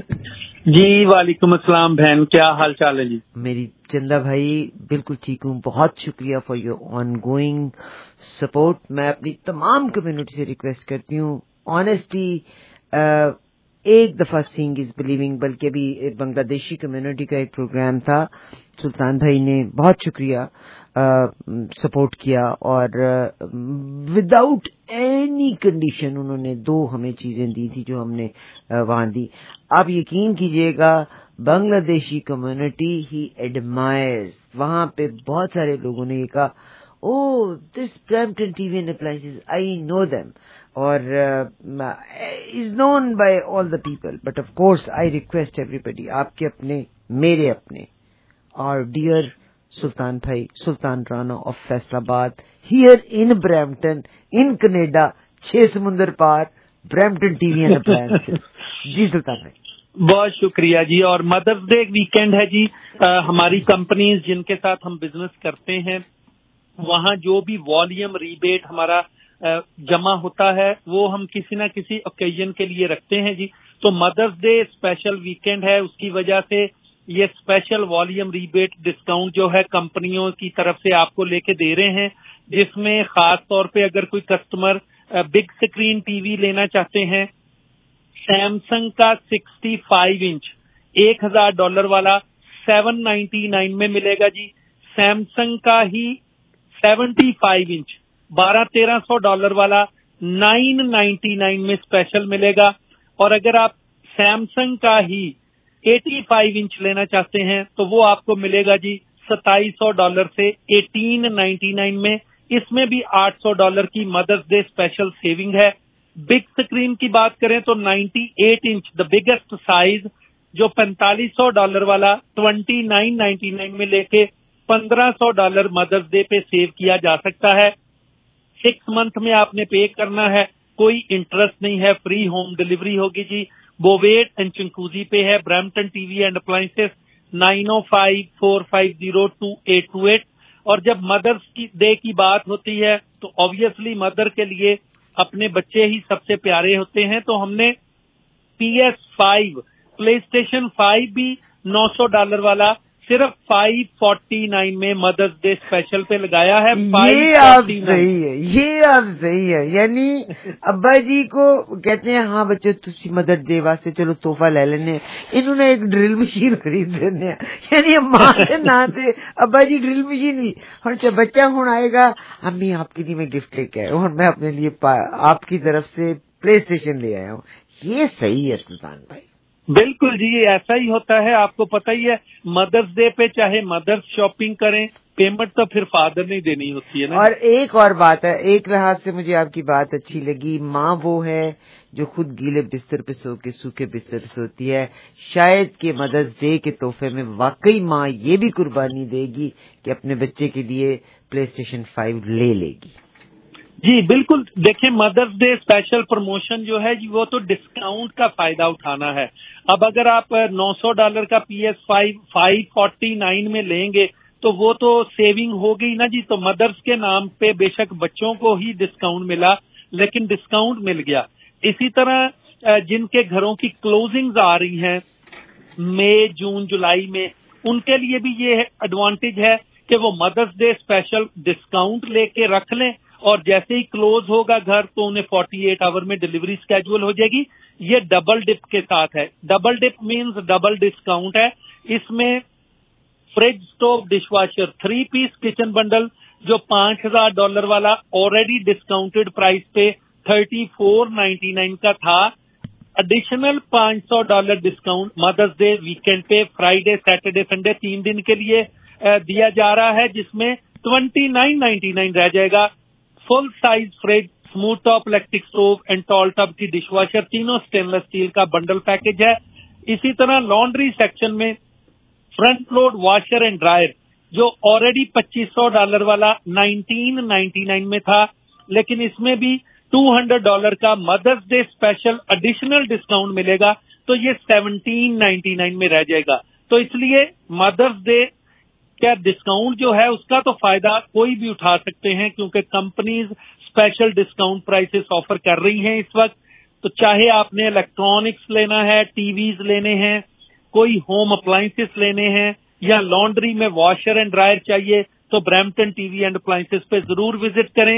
जी वालेकुम अस्सलाम बहन, क्या हाल चाल है जी? मेरी चंदा भाई बिल्कुल ठीक हूँ, बहुत शुक्रिया for your ongoing support. मैं अपनी तमाम कम्युनिटी से रिक्वेस्ट करती हूँ, ऑनेस्टली एक दफा सीइंग इज बिलीविंग, बल्कि अभी बांग्लादेशी कम्युनिटी का एक प्रोग्राम था, सुल्तान भाई ने बहुत शुक्रिया सपोर्ट uh, किया और विदाउट एनी कंडीशन उन्होंने दो हमें चीजें दी थी जो हमने uh, वहां दी. आप यकीन कीजिएगा बांग्लादेशी कम्युनिटी ही एडमायर्स. वहां पे बहुत सारे लोगों ने ये कहा, oh, this Brampton T V and appliances, I know them, or uh, is known by all the people. But of course, I request everybody, आपके अपने, मेरे अपने, our dear Sultan Bhai, Sultan Rana of Faisalabad, here in Brampton, in Canada, छह समुंदर पार, Brampton T V and appliances. जी सुल्तान भाई, बहुत शुक्रिया जी. और मदर्स डे वीकेंड है जी. आ, हमारी कंपनीज जिनके साथ हम बिजनेस करते हैं, वहाँ जो भी वॉल्यूम रिबेट हमारा जमा होता है वो हम किसी ना किसी ओकेजन के लिए रखते हैं जी. तो मदर्स डे स्पेशल वीकेंड है, उसकी वजह से ये स्पेशल वॉल्यूम रिबेट डिस्काउंट जो है कंपनियों की तरफ से आपको लेके दे रहे हैं, जिसमें खास तौर पे अगर कोई कस्टमर बिग स्क्रीन टीवी लेना चाहते हैं, सैमसंग का सिक्सटी फाइव इंच एक हजार डॉलर वाला सेवन नाइन्टी नाइन में मिलेगा जी. सैमसंग का ही सेवेंटी फाइव इंच बारह तेरह सौ डॉलर वाला नाइन नाइन्टी नाइन में स्पेशल मिलेगा. और अगर आप सैमसंग का ही एटी फाइव इंच लेना चाहते हैं तो वो आपको मिलेगा जी सत्ताईस सौ डॉलर से एटीन नाइन्टी नाइन में. इसमें भी आठ सौ डॉलर की मदर्स डे स्पेशल सेविंग है. बिग स्क्रीन की बात करें तो ninety eight inch the biggest size जो पैंतालीस सौ डॉलर वाला ट्वेंटी नाइन नाइन्टी नाइन में लेके पंद्रह सौ डॉलर मदर्स डे पे सेव किया जा सकता है. सिक्स मंथ में आपने पे करना है, कोई इंटरेस्ट नहीं है, फ्री होम डिलीवरी होगी जी. बोवेट एंड चिंकूजी पे है. Brampton TV and appliances nine O five four five zero two eight two eight. और जब मदर्स की डे की बात होती है तो ऑब्वियसली मदर के लिए अपने बच्चे ही सबसे प्यारे होते हैं. तो हमने P S five PlayStation five भी नौ सौ डॉलर वाला सिर्फ फाइव फोर्टी नाइन में मदर्स डे स्पेशल पे लगाया है. ये आप सही है, ये आप सही है. यानी अब्बा जी को कहते हैं हाँ बच्चे तुसी मदर डे वास्ते चलो तोहफा ले लेने, इन्होंने एक ड्रिल मशीन खरीद देने. यानी माँ के ना थे अब्बा जी ड्रिल मशीन भी. और जब बच्चा हूँ आएगा, अम्मी आपके लिए मैं गिफ्ट लेके आया हूँ और मैं अपने लिए आपकी तरफ से प्ले स्टेशन ले आया हूँ. ये सही है सुल्तान भाई. बिल्कुल जी, ये ऐसा ही होता है. आपको पता ही है मदर्स डे पे चाहे मदर्स शॉपिंग करें, पेमेंट तो फिर फादर ने देनी होती है ना. और एक और बात है, एक लिहाज से मुझे आपकी बात अच्छी लगी. माँ वो है जो खुद गीले बिस्तर पे सो के सूखे बिस्तर पे सोती है. शायद कि मदर्स डे के तोहफे में वाकई माँ ये भी कुर्बानी देगी कि अपने बच्चे के लिए प्ले स्टेशन फाइव ले लेगी. जी बिल्कुल. देखिए मदर्स डे स्पेशल प्रमोशन जो है जी वो तो डिस्काउंट का फायदा उठाना है. अब अगर आप नौ सौ डॉलर का P S five five forty nine में लेंगे तो वो तो सेविंग हो गई ना जी. तो मदर्स के नाम पे बेशक बच्चों को ही डिस्काउंट मिला, लेकिन डिस्काउंट मिल गया. इसी तरह जिनके घरों की क्लोजिंग्स आ रही हैं मई जून जुलाई में, उनके लिए भी ये एडवांटेज है कि वो मदर्स डे स्पेशल डिस्काउंट लेके रख लें और जैसे ही क्लोज होगा घर तो उन्हें अड़तालीस आवर में डिलीवरी स्केड्यूल हो जाएगी। ये डबल डिप के साथ है। Double dip means double discount है। इसमें fridge stove dishwasher three piece kitchen bundle जो पांच हजार डॉलर वाला ऑलरेडी डिस्काउंटेड प्राइस पे थर्टी फोर नाइन्टी नाइन का था, एडिशनल पांच सौ dollar discount mother's day weekend पे फ्राइडे सैटरडे संडे तीन दिन के लिए दिया जा रहा है, जिसमें ट्वेंटी नाइन नाइन्टी नाइन रह जाएगा। Full size fridge, smooth top electric stove and tall tub की डिशवॉशर तीनों स्टेनलेस स्टील का बंडल पैकेज है। इसी तरह लॉन्ड्री सेक्शन में front load washer and dryer जो ऑलरेडी पच्चीस सौ डॉलर वाला नाइनटीन नाइन्टी नाइन में था, लेकिन इसमें भी टू हंड्रेड डॉलर का mother's day special additional discount मिलेगा, तो ये सेवनटीन नाइन्टी नाइन में रह जाएगा। तो इसलिए मदर्स डे क्या डिस्काउंट जो है उसका तो फायदा कोई भी उठा सकते हैं, क्योंकि companies special discount prices offer कर रही हैं इस वक्त। तो चाहे आपने इलेक्ट्रॉनिक्स लेना है, टीवीज लेने हैं, कोई होम अप्लायंसेस लेने हैं या लॉन्ड्री में वॉशर एंड ड्रायर चाहिए, तो ब्रैम्पटन टीवी एंड अप्लायंसेस पे जरूर विजिट करें।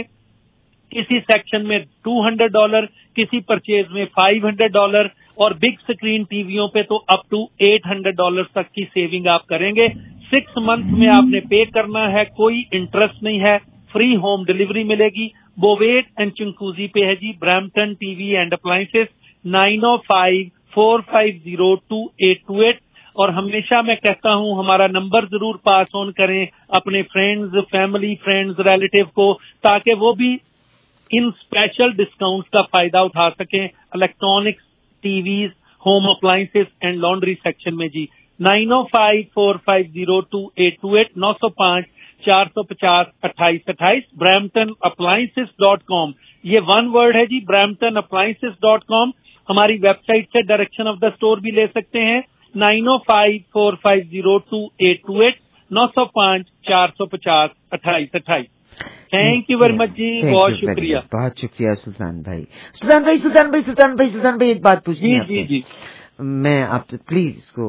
किसी सेक्शन में टू हंड्रेड डॉलर, किसी परचेज में फाइव हंड्रेड डॉलर और बिग स्क्रीन टीवियों पे तो up to eight hundred dollar तक की सेविंग आप करेंगे। सिक्स मंथ में आपने पे करना है, कोई इंटरेस्ट नहीं है, फ्री होम डिलीवरी मिलेगी। बोवेट एंड चिंकूजी पे है जी Brampton TV and appliances, nine O five four five zero two eight two eight. और हमेशा मैं कहता हूं हमारा नंबर जरूर पास ऑन करें अपने फ्रेंड्स, फैमिली, फ्रेंड्स, रिलेटिव को, ताकि वो भी इन स्पेशल डिस्काउंट का फायदा उठा सकें electronics, TVs, home appliances and laundry section में जी। Nine O five four five zero two eight two eight, नौ सौ पांच चार सौ पचास अट्ठाईस अट्ठाईस, ब्रैम्पटन अप्लायंसेस डॉट कॉम, ये वन वर्ड है जी, ब्रैम्पटन अप्लायंसेस डॉट कॉम। हमारी वेबसाइट से डायरेक्शन ऑफ द स्टोर भी ले सकते हैं, nine O five four five zero two eight two eight, नौ सौ पांच चार सौ पचास अट्ठाईस अट्ठाईस। थैंक यू वेरी मच जी, बहुत शुक्रिया। बहुत शुक्रिया सुल्तान भाई। सुल्तान भाई सुल्तान भाई सुल्तान भाई सुल्तान भाई एक बात पूछनी है जी जी मैं आपसे, प्लीज इसको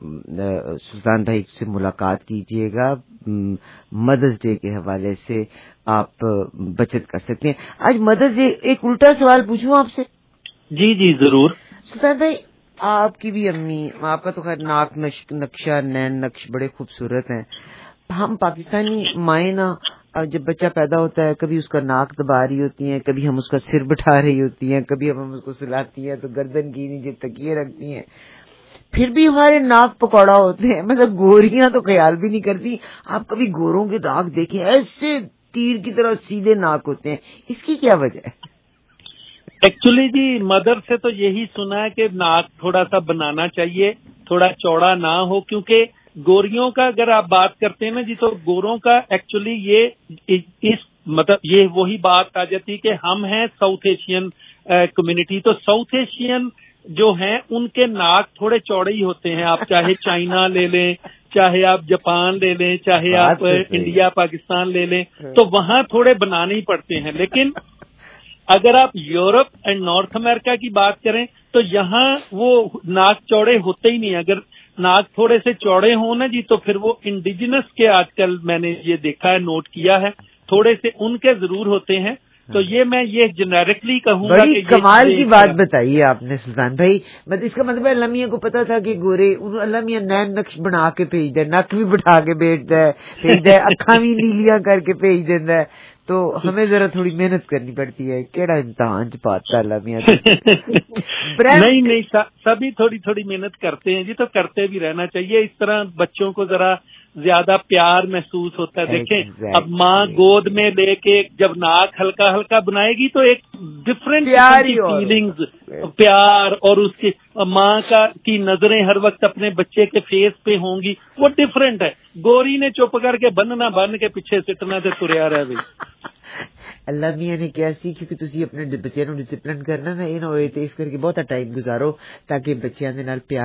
सुल्तान भाई से मुलाकात कीजिएगा, मदर्स डे के हवाले से आप बचत कर सकते हैं। आज मदर्स डे, एक उल्टा सवाल पूछूं आपसे? जी जी जरूर। सुल्तान भाई आपकी भी अम्मी, आपका तो खैर नाक नक्शा नैन नक्श बड़े खूबसूरत हैं। हम पाकिस्तानी माए ना, जब बच्चा पैदा होता है कभी उसका नाक दबा रही होती हैं, कभी हम उसका सिर बिठा रही होती हैं, कभी हम उसको सुलाती हैं तो गर्दन की नीचे तकिए रखती हैं, फिर भी हमारे नाक पकौड़ा होते हैं। मतलब गोरियां तो ख्याल भी नहीं करती। आप कभी गोरों के नाक देखें, ऐसे तीर की तरह सीधे नाक होते हैं, इसकी क्या वजह है? एक्चुअली जी मदर से तो यही सुना है कि नाक थोड़ा सा बनाना चाहिए, थोड़ा चौड़ा ना हो, क्योंकि गोरियों का अगर आप बात करते हैं ना जी, तो गोरों का एक्चुअली ये इस मतलब ये वही बात आ जाती है कि हम हैं साउथ एशियन कम्युनिटी, तो साउथ एशियन जो हैं उनके नाक थोड़े चौड़े ही होते हैं। आप चाहे चाइना ले लें, चाहे आप जापान ले लें, चाहे आप इंडिया पाकिस्तान ले लें, तो वहां थोड़े बनाने ही पड़ते हैं। लेकिन अगर आप यूरोप एंड नॉर्थ अमेरिका की बात करें तो यहाँ वो नाक चौड़े होते ही नहीं। अगर नाक थोड़े से चौड़े हो ना जी, तो फिर वो इंडिजिनस के आजकल मैंने ये देखा है, नोट किया है, थोड़े से उनके जरूर होते हैं। तो ये मैं ये जेनेरिकली कहूंगा। बड़ी कमाल की बात बताई आपने सुल्तान भाई। मतलब इसका मतलब है अल्लाह मियां को पता था कि गोरे, अल्लाह मियां नैन नक्श बना के भेज दे, नक भी बिठा के भेज दे भेज दे अखा भी नीलियां करके भेज देता है। तो हमें जरा थोड़ी मेहनत करनी पड़ती है। केड़ा इम्तिहान च पाता अल्लाह मियां। नहीं नहीं सभी थोड़ी थोड़ी मेहनत करते हैं जी, तो करते भी रहना चाहिए। इस तरह बच्चों को जरा ज्यादा प्यार महसूस होता है। देखें exactly. अब माँ गोद में लेके जब नाक हल्का हल्का बनाएगी तो एक डिफरेंट फीलिंग्स, प्यार, और उसकी माँ का की नजरें हर वक्त अपने बच्चे के फेस पे होंगी, वो डिफरेंट है। गोरी ने चुप करके बनना बन के पीछे सिटना से तुरया रहे। अल्लाह मियां ने क्या सीखी कि तुसी अपने बच्चे ਨੂੰ डिसिप्लिन करना ना, ये ना होए ते इस करके बहुत टाइम गुजारो ताकि बच्चों के नाल प्यार